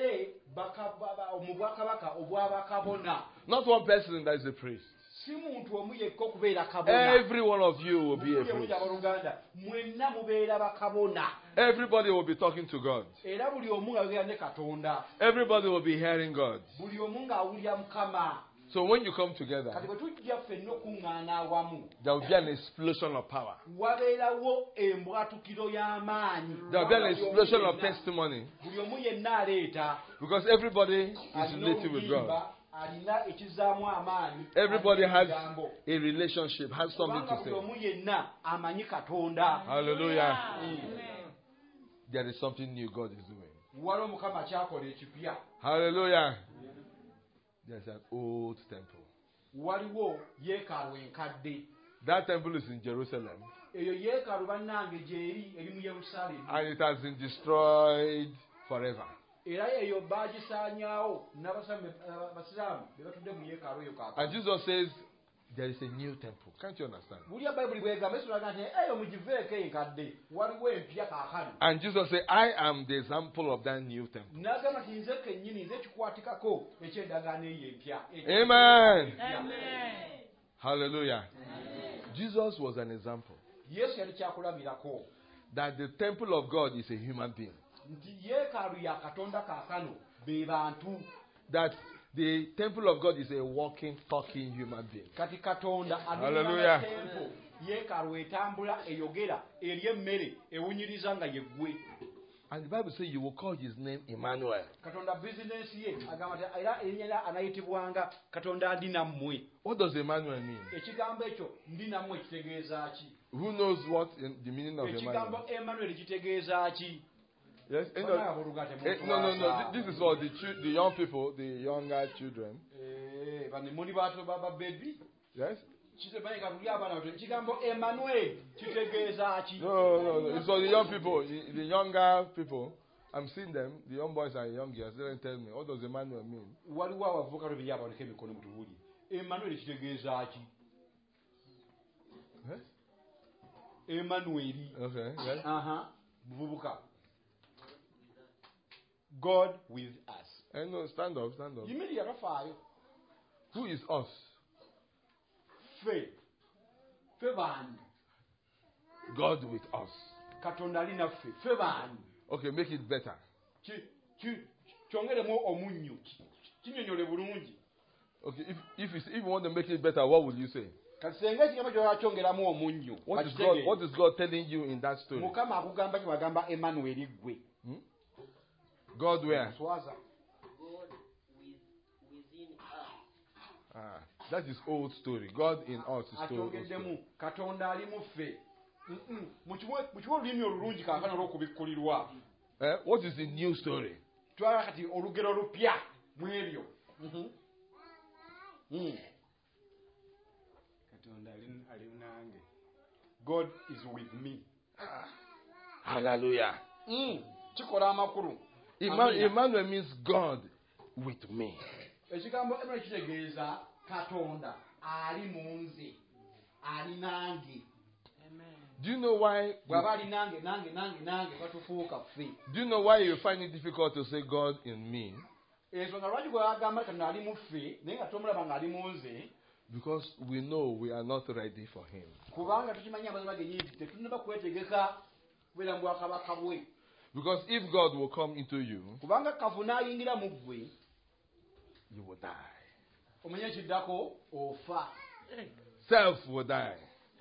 one person that is a priest. Every one of you will be a priest. Everybody will be talking to God. Everybody will be hearing God. So when you come together, there will be an explosion of power. There will be an explosion of testimony. Because everybody is related with God. Everybody has a relationship, has something to say. Hallelujah. There is something new God is doing. Hallelujah. There's an old temple. That temple is in Jerusalem. And it has been destroyed forever. And Jesus says, there is a new temple. Can't you understand? And Jesus said, I am the example of that new temple. Amen. Amen. Hallelujah. Amen. Jesus was an example that the temple of God is a human being. That the temple of God is a walking, talking human being. Hallelujah. And the Bible says you will call his name Emmanuel. What does Emmanuel mean? Who knows what in the meaning of Emmanuel? Yes? No, no, no, no. This is for the, the young people, the younger children. Yes? No, no, no. It's for the young people, the younger people. I'm seeing them, the young boys and young girls. They don't tell me. What does Emmanuel mean? Yes? Emmanuel. Okay, yes. Uh-huh. Buvubuka. God with us. And no, stand up, stand up. You mean you're fire? Who is us? Faith. Fevan. God with us. Katondalina faith. Fevan. Okay, make it better. Chi chi chongeremo omunyu. Chinyonyole bulungi. Okay, if if if you want to make it better, what will you say? What is God? What is God telling you in that story? Hmm? God where? God with, within us. Ah, that is old story. God in us is still old story. Eh, what is the new story? Mm. God is with me. Ah. Hallelujah. Mm. Emmanuel, Emmanuel means God with me. Do you know why? Do you know why you find it difficult to say God in me? Because we know we are not ready for Him. Because if God will come into you, you will die. Self will die.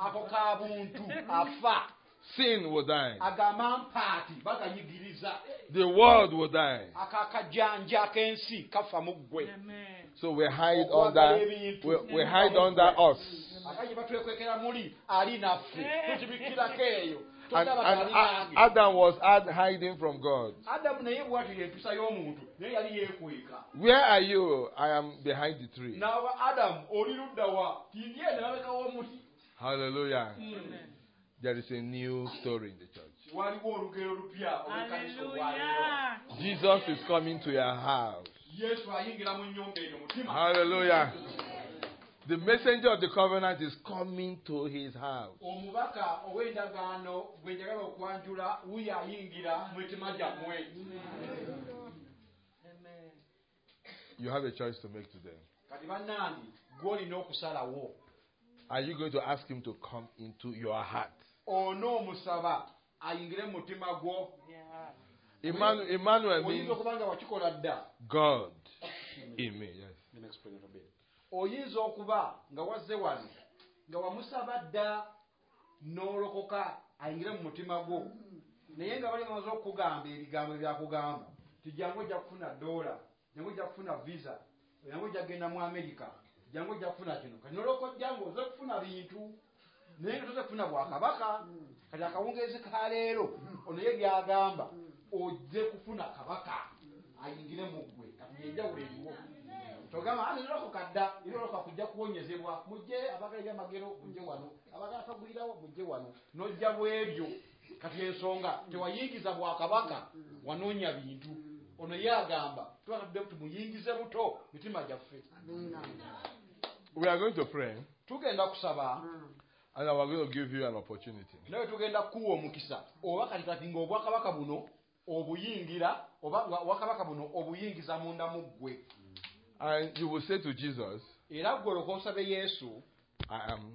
Sin will die. The world will die. So we hide under we, we hide under us. And, and Adam was hiding from God. Where are you? I am behind the tree. Hallelujah. Amen. There is a new story in the church. Hallelujah. Jesus is coming to your house. Hallelujah. The messenger of the covenant is coming to his house. You have a choice to make today. Are you going to ask him to come into your heart? Emmanuel, Emmanuel means God in me. Yes. Let me explain it a bit. Oyinza okuba nga wazze wano nga wamusaba dda n'olokoka ayingire mu mutima gwo naye nga bali bamaze okugamba ebigambo byakugamba tijangu ojja kufuna dola jangu ojja kufuna visa jangu ojja kugenda mu America jangu ojja kufuna kino kati nolokojja ngo oze kufuna bintu naye nga toze kufuna bwakabaka kati akawungeezi ka leero ono ye byagamba ojje kufuna kabaka ayingire mu ggwe kati yenjawulo eriwo togama ate loko kadda iroko kujja kuwonyezebwa mujje abagala y'amagero mujje wano abagala kagulirawo mujje wano nojja bwebyo kati ensonga tewayingiza bwakabaka wanoonya bintu ono yagamba twakadde tumuyingize buto mitima gyaffe. We are going to pray. Tugenda kusaba. And I am going to give you an opportunity. Naye tugenda kuwa omukisa oba kati kati ng'obwakabaka buno obuyingira oba wakabaka buno obuyingiza munda mu ggwe. And you will say to Jesus, I am I am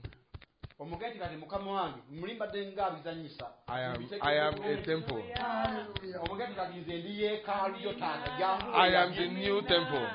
I am a temple. I am the new temple.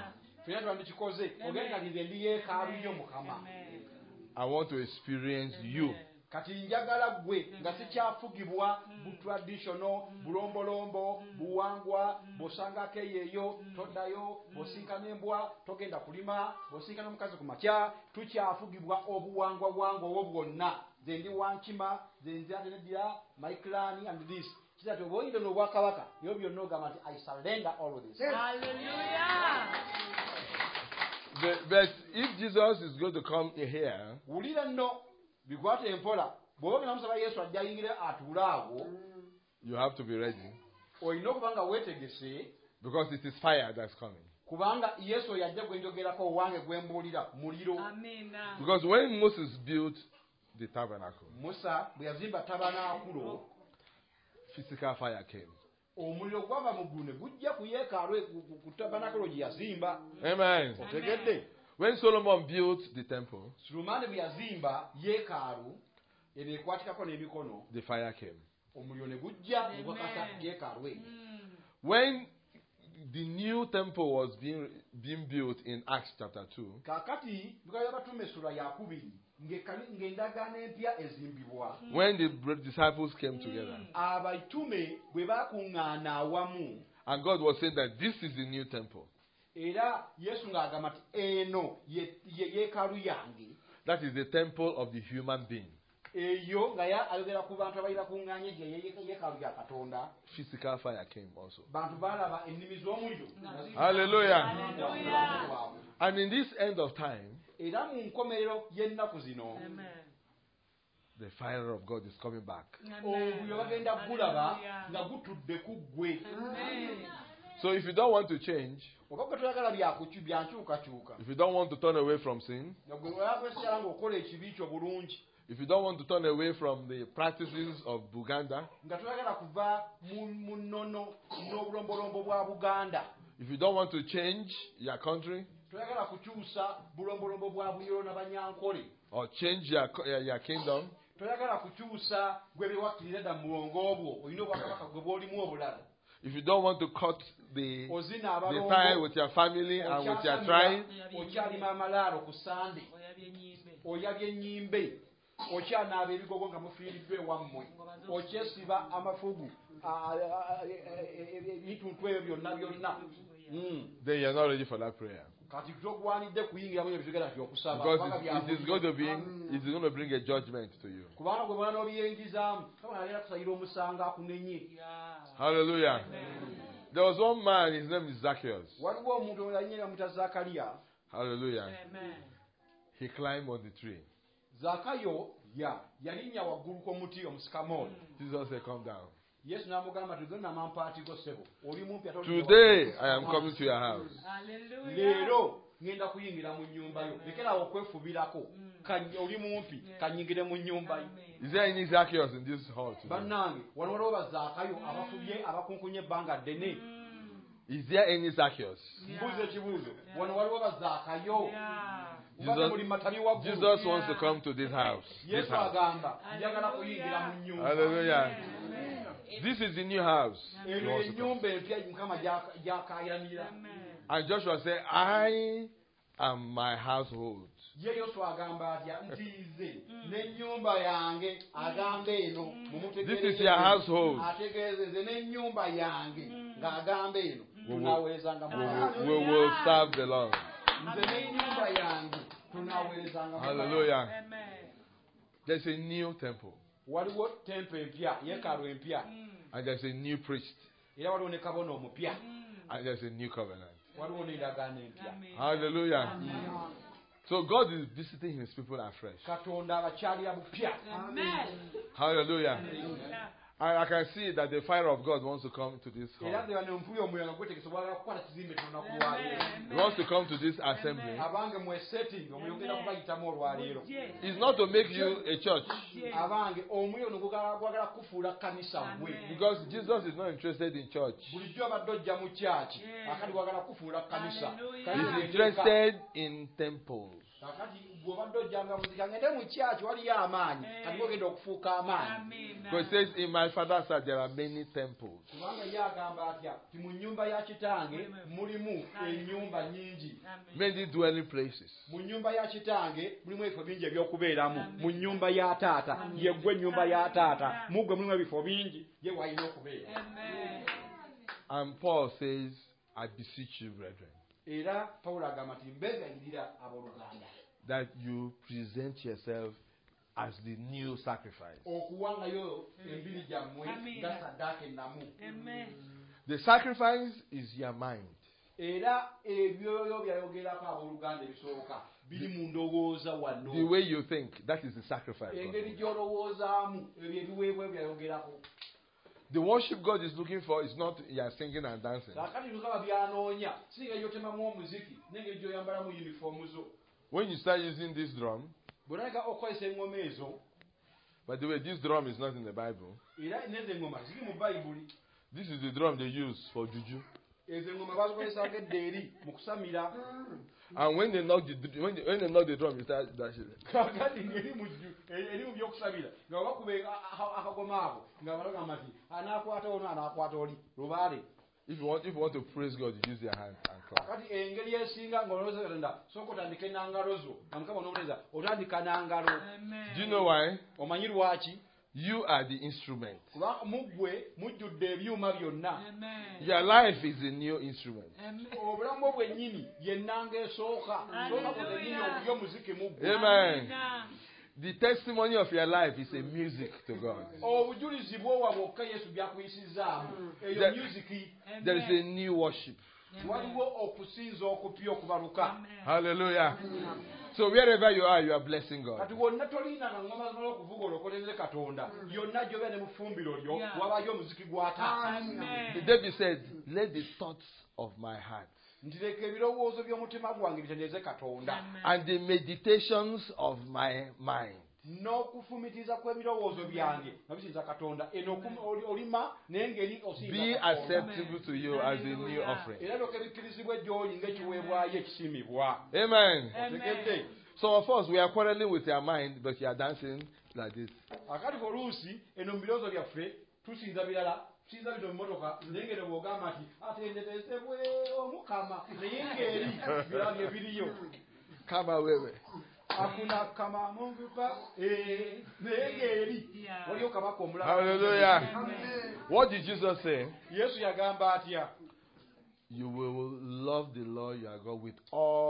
I want to experience you. Kati njagala gwe nga sikyafugibwa bu traditional bulombolombo buwangwa bosanga keyeyo toddayo bosinkana embwa togenda kulima bosinkana omukazi ku makya tukyafugibwa obuwangwa wangwa obwo bwonna ze ndi wankima ze nzadira my clan and this kizate oboyinde n'obwakabaka yo byonna ogamba nti I surrender all of this. Hallelujah. But, but if Jesus is going to come here, ulira no bikwate empola bw'oba namusaba Yesu ajja ayingire atuule awo you have to be ready. Olina okubanga weetegese because it is fire that's coming. Kubanga Yesu yajja gwenjogerako owange gwembuulira muliro. Amen. Because when Moses built the tabernacle, Musa bwe yazimba tabernakulo, physical fire came. Omuliro gwava mu ggulu ne gujja ku yeekaalu ku tabanakalo gye yazimba. Amen. Otegedde? When Solomon built the temple, Sulumani bwe yazimba yeekaalu eno ekwatikako n'emikono, the fire came. omuliro ne gujja ne gwakasa yeekaalu eyo. When the new temple was being being built in Acts chapter two, Kaakati Bukaya Batume sura ya kubiri ng'endagaano empya ezimbibwa. when the disciples came together, Abaitume bwe baakuŋŋaana awamu, and God was saying that this is the new temple, era Yesu ng'agamba nti eno ye ye- yeekaalu yange. that is the temple of the human being. Eyo nga ya ayogera ku bantu abalina kuŋŋaanye gye ye- yeekaalu ya Katonda. Physical fire came also. Bantu baalaba ennimi z'omuliro. Hallelujah. Hallelujah. And in this end of time, Era mu nkomerero y'ennaku zino, Amen. the fire of God is coming back. omuliro bagenda gulaba nga gutudde ku ggwe. Amen. So if you don't want to change, Oba gwe toyagala byakuki byankyukakyuka, if you don't want to turn away from sin, nga gwe oyakwesala ng'okola ekibi kyo bulungi, if you don't want to turn away from the practices of Buganda, nga toyagala kuva mu mu nnono n'obulombolombo bwa Buganda, if you don't want to change your country toyagala kukyusa bulombolombo bwa Buyoro n'Abanyankole, or change your, co- your, your kingdom, toyagala kukyusa gwe bewakkirira dda mu mulongo bwo, olina obwakabaka gwe bw'olimu obulala, if you don't want to cut the, ozina the abalongo, tie with your family and with your tribe, okyalima amalaalo ku Sande, Oyabye ennyimbe. oyabye ennyimbe, okyanaaba ebigogo nga mufiiriddwa ewammwe, okyesiba amafugu, a- a- a- e- e- ebituntu ebyo byonna byonna. Mm. then you're not ready for that prayer. Kati togwanidde kuyingiramu ebyo byogera nti okusaba, Because kubanga it, bya it is going to bring it is going to bring a judgment to you. kubanga gwe mwana n'obiyingizaamu kabona agenda kusayira omusango akunenye. Yeah. Hallelujah. There was one man, his name is Zacchaeus. Waliwo omuntu olayinye muta Zakaliya. Hallelujah. Amen. He climbed on the tree. Zakayo ya yalinnya waggulu kw'omuti omusikamooli. Jesus said, come down. Yesu n'amugamba nti gonna mampaatiko ssebo oli mumpi ate oli Today I am coming to your house. Hallelujah. leero ngenda kuyingira mu nnyumba yo, lekerawo okwefubirako, Ka- oli mumpi kanyingire mu nnyumba yo. Amen. Is there any Zacchaeus in this hall today? Bannange wano waliwo bazaakayo abafubye abakunkunye ebbanga ddene. Is there any Zacchaeus? Mbuuza ekibuuzo, wano waliwo bazaakayo Yeah. mubadde muli matabi waggulu. Jesus wants to come to this house. This Yesu house. agamba njagala kuyingira mu nnyumba. Hallelujah. This is the new house. He Eno wants to come. ennyumba empya Mukama gy'aka- gy'akaayanira. Amen. And Joshua said, I am my household. Ye Yoswa agamba atya nti nze n'ennyumba yange, agamba eno mumutegeereze. This is your household. Ategeeze nze n'ennyumba yange ng'agamba eno tunaaweerezanga We Mukama. will, we will serve the Lord. Nze n'ennyumba yange tunaaweerezanga Mukama. Hallelujah. Amen. There's a new temple. Waliwo tempo empya, yeekaalu empya, And there's a new priest. era waliwo ne kabona omupya, And there's a new covenant. waliwo n'endagaano empya. Amen. Hallelujah. So God is visiting his people afresh. Katonda abakyalira bupya. Amen. Hallelujah. Hallelujah. And I can see that the fire of God wants to come to this Era hall. nze bano mpuyo omulyango gwetegese bwagala kukwata kizimbe kyonna ku lwaleero. He wants to come to this assembly. Abange mwe setting omuliro genda kubayitamu olwaleero. It's not to make you a church. Abange omuliro no gugala- gwagala kufuula kanisa gwe. Amen. Because Jesus is not interested in church. Bulijjo abadde ojja mu kyaki, akati gwagala kufuula kanisa. Hallelujah. Kanisa He's lyennyeka. interested in temples. Akati bw'obadde ojjanga muzika ngende mu kyaki waliyo amaanyi, kati gwogenda okufuuka amaanyi. Amen. Because it says, in my father's house there are many temples. Kubanga ye agamba atya ti mu nnyumba ya kitange mulimu ennyumba nnyingi. Amen. Many dwelling places. Mu nnyumba ya kitange mulimu ebifo bingi eby'okubeeramu. Mu nnyumba ya taata ye ggwe ennyumba ya taata, mu ggwe mulimu ebifo bingi ye walina okubeera. Amen. And Paul says, I beseech you, brethren, Era Pawulo agamba nti mbegayirira abooluganda that you present yourself as the new sacrifice. okuwangayo embiri gyammwe Amen. nga saddaaka ennamu. Amen. The sacrifice is your mind. Era ebyoyo byayogerako abooluganda ebisooka biri mu ndowooza The wano. way you think, that is the sacrifice. Engeri gy'olowoozaamu ebyo ebiweebwa byayogerako. The worship God is looking for is not your singing and dancing. Kaakati Mukama byanoonya si ngeri gy'otemamu omuziki n'engeri gy'oyambalamu yunifoomu zo. When you start using this drum, Bw'onaleka okukozesa eŋŋoma ezo, By the way, this drum is not in the Bible. era n'ezo engoma ziri mu bayibuli. This is the drum they use for juju. Ezo engoma bazikozesanga eddeeri mu kusamira. And when they knock the when they, when they knock the drum, you start dashing. Kakati ngeri mu eri mu byokusabira nga bakuba akagoma ako nga balagamba nti anaakwata ono anaakwata oli lubaale. If you want if you want to praise God, you use your hand and clap. Kakati engeri esinga ng'olowooza Katonda sooka otandike n'angalo zo nga Mukama onoobuleza otandika n'angalo. Do you know why? Omanyi lwaki? You are the instrument. Kuba mu ggwe mujjudde ebyuma byonna. Your life is a new instrument. Obulamu bwo bwennyini y'ennanga esooka. Sooka bwennyini obulyo muziki mu ggwe. Amen. The testimony of your life is a music to God. Obujulizi bw'owa bwokka Yesu by'akuyisizaamu. Eyo musiki. There is a new worship. Waliwo okusinza okupya okubaluka. Hallelujah. So wherever you are, you are blessing God. Kati wonna tolina na ngoma z'ono okuvuga olokoleze Katonda. Yonna gy'obeera ne mu ffumbiro lyo wabayo omuziki gw'ata. David said, let the thoughts of my heart Nti leka ebirowoozo by'omutima gwange bitendeeze Katonda. and the meditations of my mind n'okufumitiza kw'ebirowoozo byange nga bisinza Katonda. Eno olima n'engeri osinza be Katonda. acceptable to you as a new offering. Era lyoke bikkirizibwe gy'oli ng'ekiweebwayo ekisiimibwa. Amen. Otegedde? Some of us, we are quarreling with your mind, but you are dancing like this. Akati oluusi eno mu birowoozo byaffe tusinza birala. Tusinza bino mu mmotoka naye ngeno bw'ogamba nti atendetezebwe omukama naye ng'eri birala bye biriyo. Come away. Hakuna kama Mungu pa eh naye ng'eri waliyo kabaka omulala. Hallelujah. What did Jesus say? Yesu yagamba atya? You will love the Lord your God with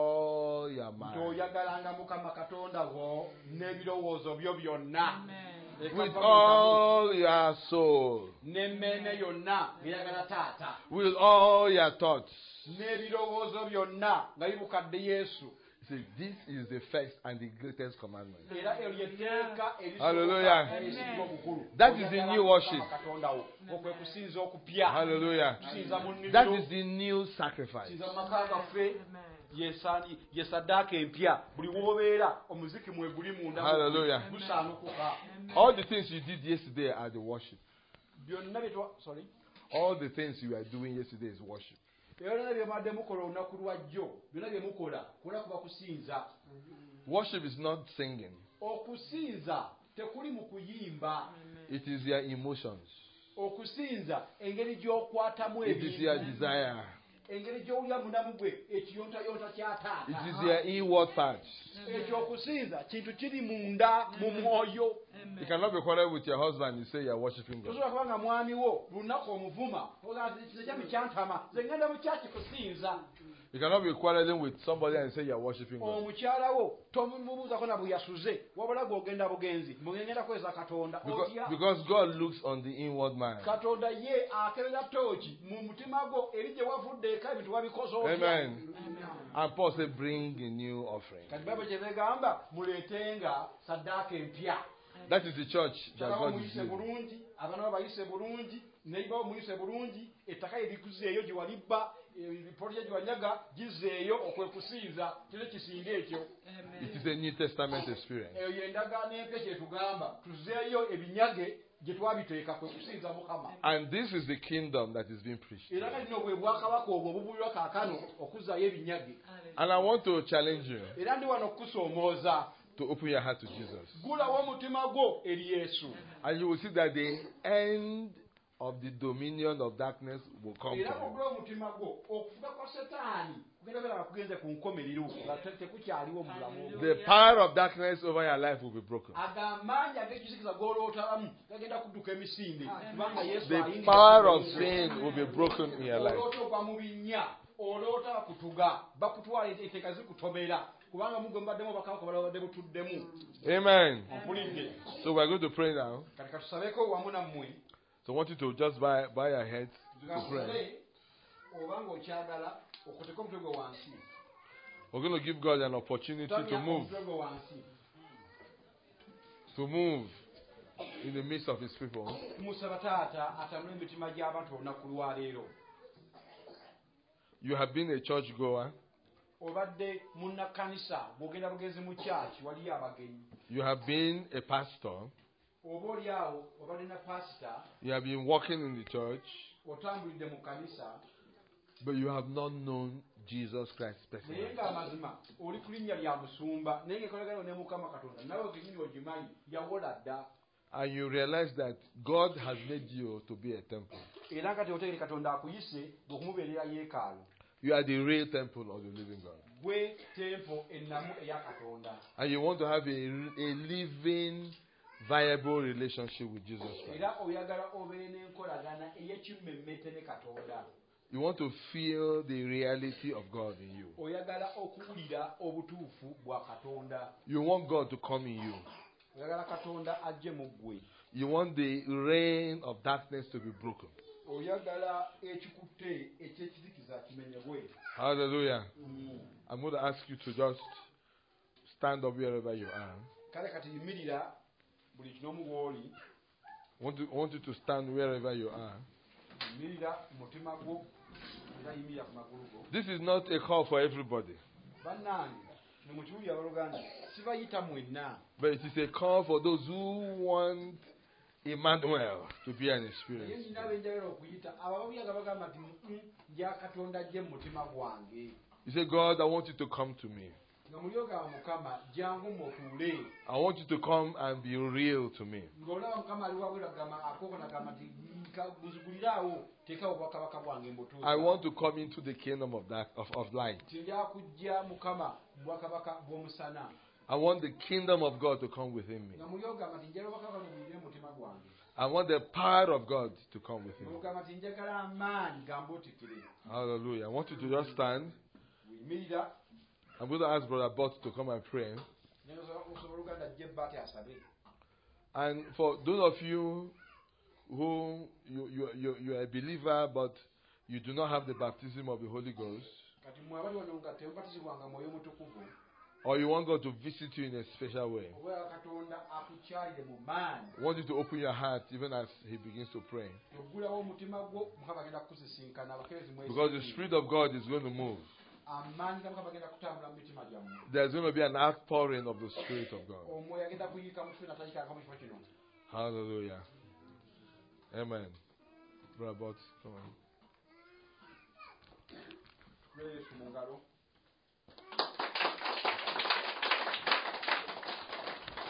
all your mind, Toyagalanga Mukama Katonda wo n'ebirowoozo byo byonna. with all your soul, n'emmeeme yonna ng'eyagala taata. with all your thoughts. N'ebirowoozo byonna nga bibukadde Yesu. See, this is the first and the greatest commandment. Era eryo ly'etteeka erisooka Hallelujah. erisinga obukulu. That is the new worship. Katonda wo okwe kusinza okupya. Hallelujah. Tusinza mu nnimiro. That is the new sacrifice. Tusinza mu maka gaffe. Yesani yesaddaaka empya buli w'obeera omuziki mwe guli munda. Hallelujah. Gusaanukuka. All the things you did yesterday are the worship. Byonna bye twa sorry. All the things you were doing yesterday is worship. Byonna bye mwadde mukola olunaku lwa jjo. Byonna bye mukola kuba kuba kusinza. Worship is not singing. Okusinza tekuli mu kuyimba. It is your emotions. Okusinza engeri gy'okwatamu It is your desire. engeri gy'owulira mundamu gwe ekiyontayonta ky'ataata. It is your inward part. Ekyokusinza kintu kiri munda mu mwoyo. You cannot be quarreling with your husband and say you are worshiping God. Tosobola kubanga mwami wo lunaku omuvuma ogaa kino kyami kyantama nze ngenda mu kyaki kusinza. You cannot be quarreling with somebody and say you are worshiping God. Omukyala wo tomubuuzako na buyasuze wabula gw'ogenda bugenzi mugenda kweza Katonda. Because, because God looks on the inward man. Katonda ye akebera tooki mu mutima gwo eri gye wavudde eka ebintu wabikoze otya. Amen. And Paul said, bring a new offering. Kati Bayibuli kye begamba muleetenga saddaaka empya. That is the church that God is muyise using. bulungi abaana bayise bulungi neiba muyise bulungi ettaka erikuzeeyo gye walibba ebipoli gye wanyaga gizeeyo okwekusinza kino kisinga ekyo. It is a New Testament experience. Eyo y'endagaano empya kyetugamba tuzeeyo ebinyage gye twabiteeka kwe kusinza Mukama. And this is the kingdom that is being preached. Era kati bwe bwakabaka obwo obubulirwa kaakano okuzzaayo ebinyage. And I want to challenge you Era ndi wano okukusoomooza to open your heart to Jesus. gulawo omutima gwo eri Yesu. And you will see that the end of the dominion of darkness will come Era from you. ogula omutima gwo okufuga kwa Setaani kugenda beera nga kugenze ku nkomerero nga tekukyaliwo mu bulamu obwo. The power of darkness over your life will be broken. Agamaanyi ag'ekisikiza g'olootamu gagenda kudduka emisinde kubanga Yesu The ayingira power mu of bulamu. sin will be broken in your life. Oloota ogwa mu binnya oloota bakutuga bakutwala enteeka zikutobera kubanga mugwe mubaddemu bakabaka balala badde butuddemu. Amen. Mpulidde. So we're going to pray now. Kati katusabeko wamu nammwe. So I want you to just bow, bow your heads to pray. Tugamusabe oba ng'okyagala okuteka omutwe gwe wansi. We're going to give God an opportunity to Tamya move, omutwe gwe wansi. to move in the midst of His people. Tumusaba Taata atambule emitima gy'abantu olunaku lwa leero. You have been a church goer. Obadde munnakkanisa bw'ogenda bugenzi mu kyaki waliyo abagenyi. You have been a pastor. oba oli awo obadde na pasita You have been walking in the church, otambulidde mu kanisa but you have not known Jesus Christ personally. naye ng'amazima oli ku linnya lya musumba naye ng'ekolagano ne mukama katonda nawe genyini ogimanyi yawola dda And you realize that God has made you to be a temple. era nga teotegere katonda akuyise ng'okumubeerera yeekaalu You are the real temple of the living God. gwe tempo ennamu eya katonda And you want to have a, a living, viable relationship with Jesus Christ. era oyagala obeere n'enkolagana ey'ekimmemmete ne katonda You want to feel the reality of God in you. oyagala okuwulira obutuufu bwa katonda You want God to come in you. oyagala katonda ajje mu ggwe You want the reign of darkness to be broken. oyagala ekikutte ekyekizikiza kimenyebwe. Hallelujah. Mm. I'm going to ask you to just stand up wherever you are. kale kati yimirira buli kinomu bw'oli I want, to, I want you to stand wherever you are. yimirira mu mutima gwo era yimirira ku magulu go. This is not a call for everybody, bannange ne mu kiwulira abaluganda sibayita mwenna but it is a call for those who want Emmanuel to be an naye experience. nina abenjagala okuyita abababuyaga bagamba nti "Mm, nja katonda ajje mu mutima gwange You say, God, I want you to come to me. nga mulyoga mukama jangu mutuule I want you to come and be real to me. ng'olaba mukama ali wabwera gamba akooko nagamba nti buziguliraawo teekawo bwakabaka bwange I mbutuusa want to come into the kingdom of, that, of, of light. nti nja kujja mukama mu bwakabaka bw'omusana I want the kingdom of God to come within me. nga mulyogamba nti njala obwakabaka bwebuyire mu mutima gwange I want the power of God to come within me. ogamba nti njagala amaanyi gambuutikire Hallelujah. I want you to just stand. buyimirira I'm going to ask Brother Bott to come and pray. osobola oluganda ajje bbaate asabe And for those of you who you, you, you, you are a believer but you do not have the baptism of the Holy Ghost, kati mmwe abali wano nga temubatizibwanga mwoyo mutukuvu or you want God to visit you in a special way, oba katonda akukyalire mu maanyi I want you to open your heart even as He begins to pray. oggulawo omutima gwo mukama agenda kukusisinkana abakerezi Because the Spirit of God is going to move. amaanyi ga mukama agenda kutambula mu mitima gyammwe There's going to be an outpouring of the Spirit of God. omwoyo agenda kuyiika mu kifu natayikanga mu kifo kino Hallelujah. Amen. Brother Bott, come on. yesu mu ngalo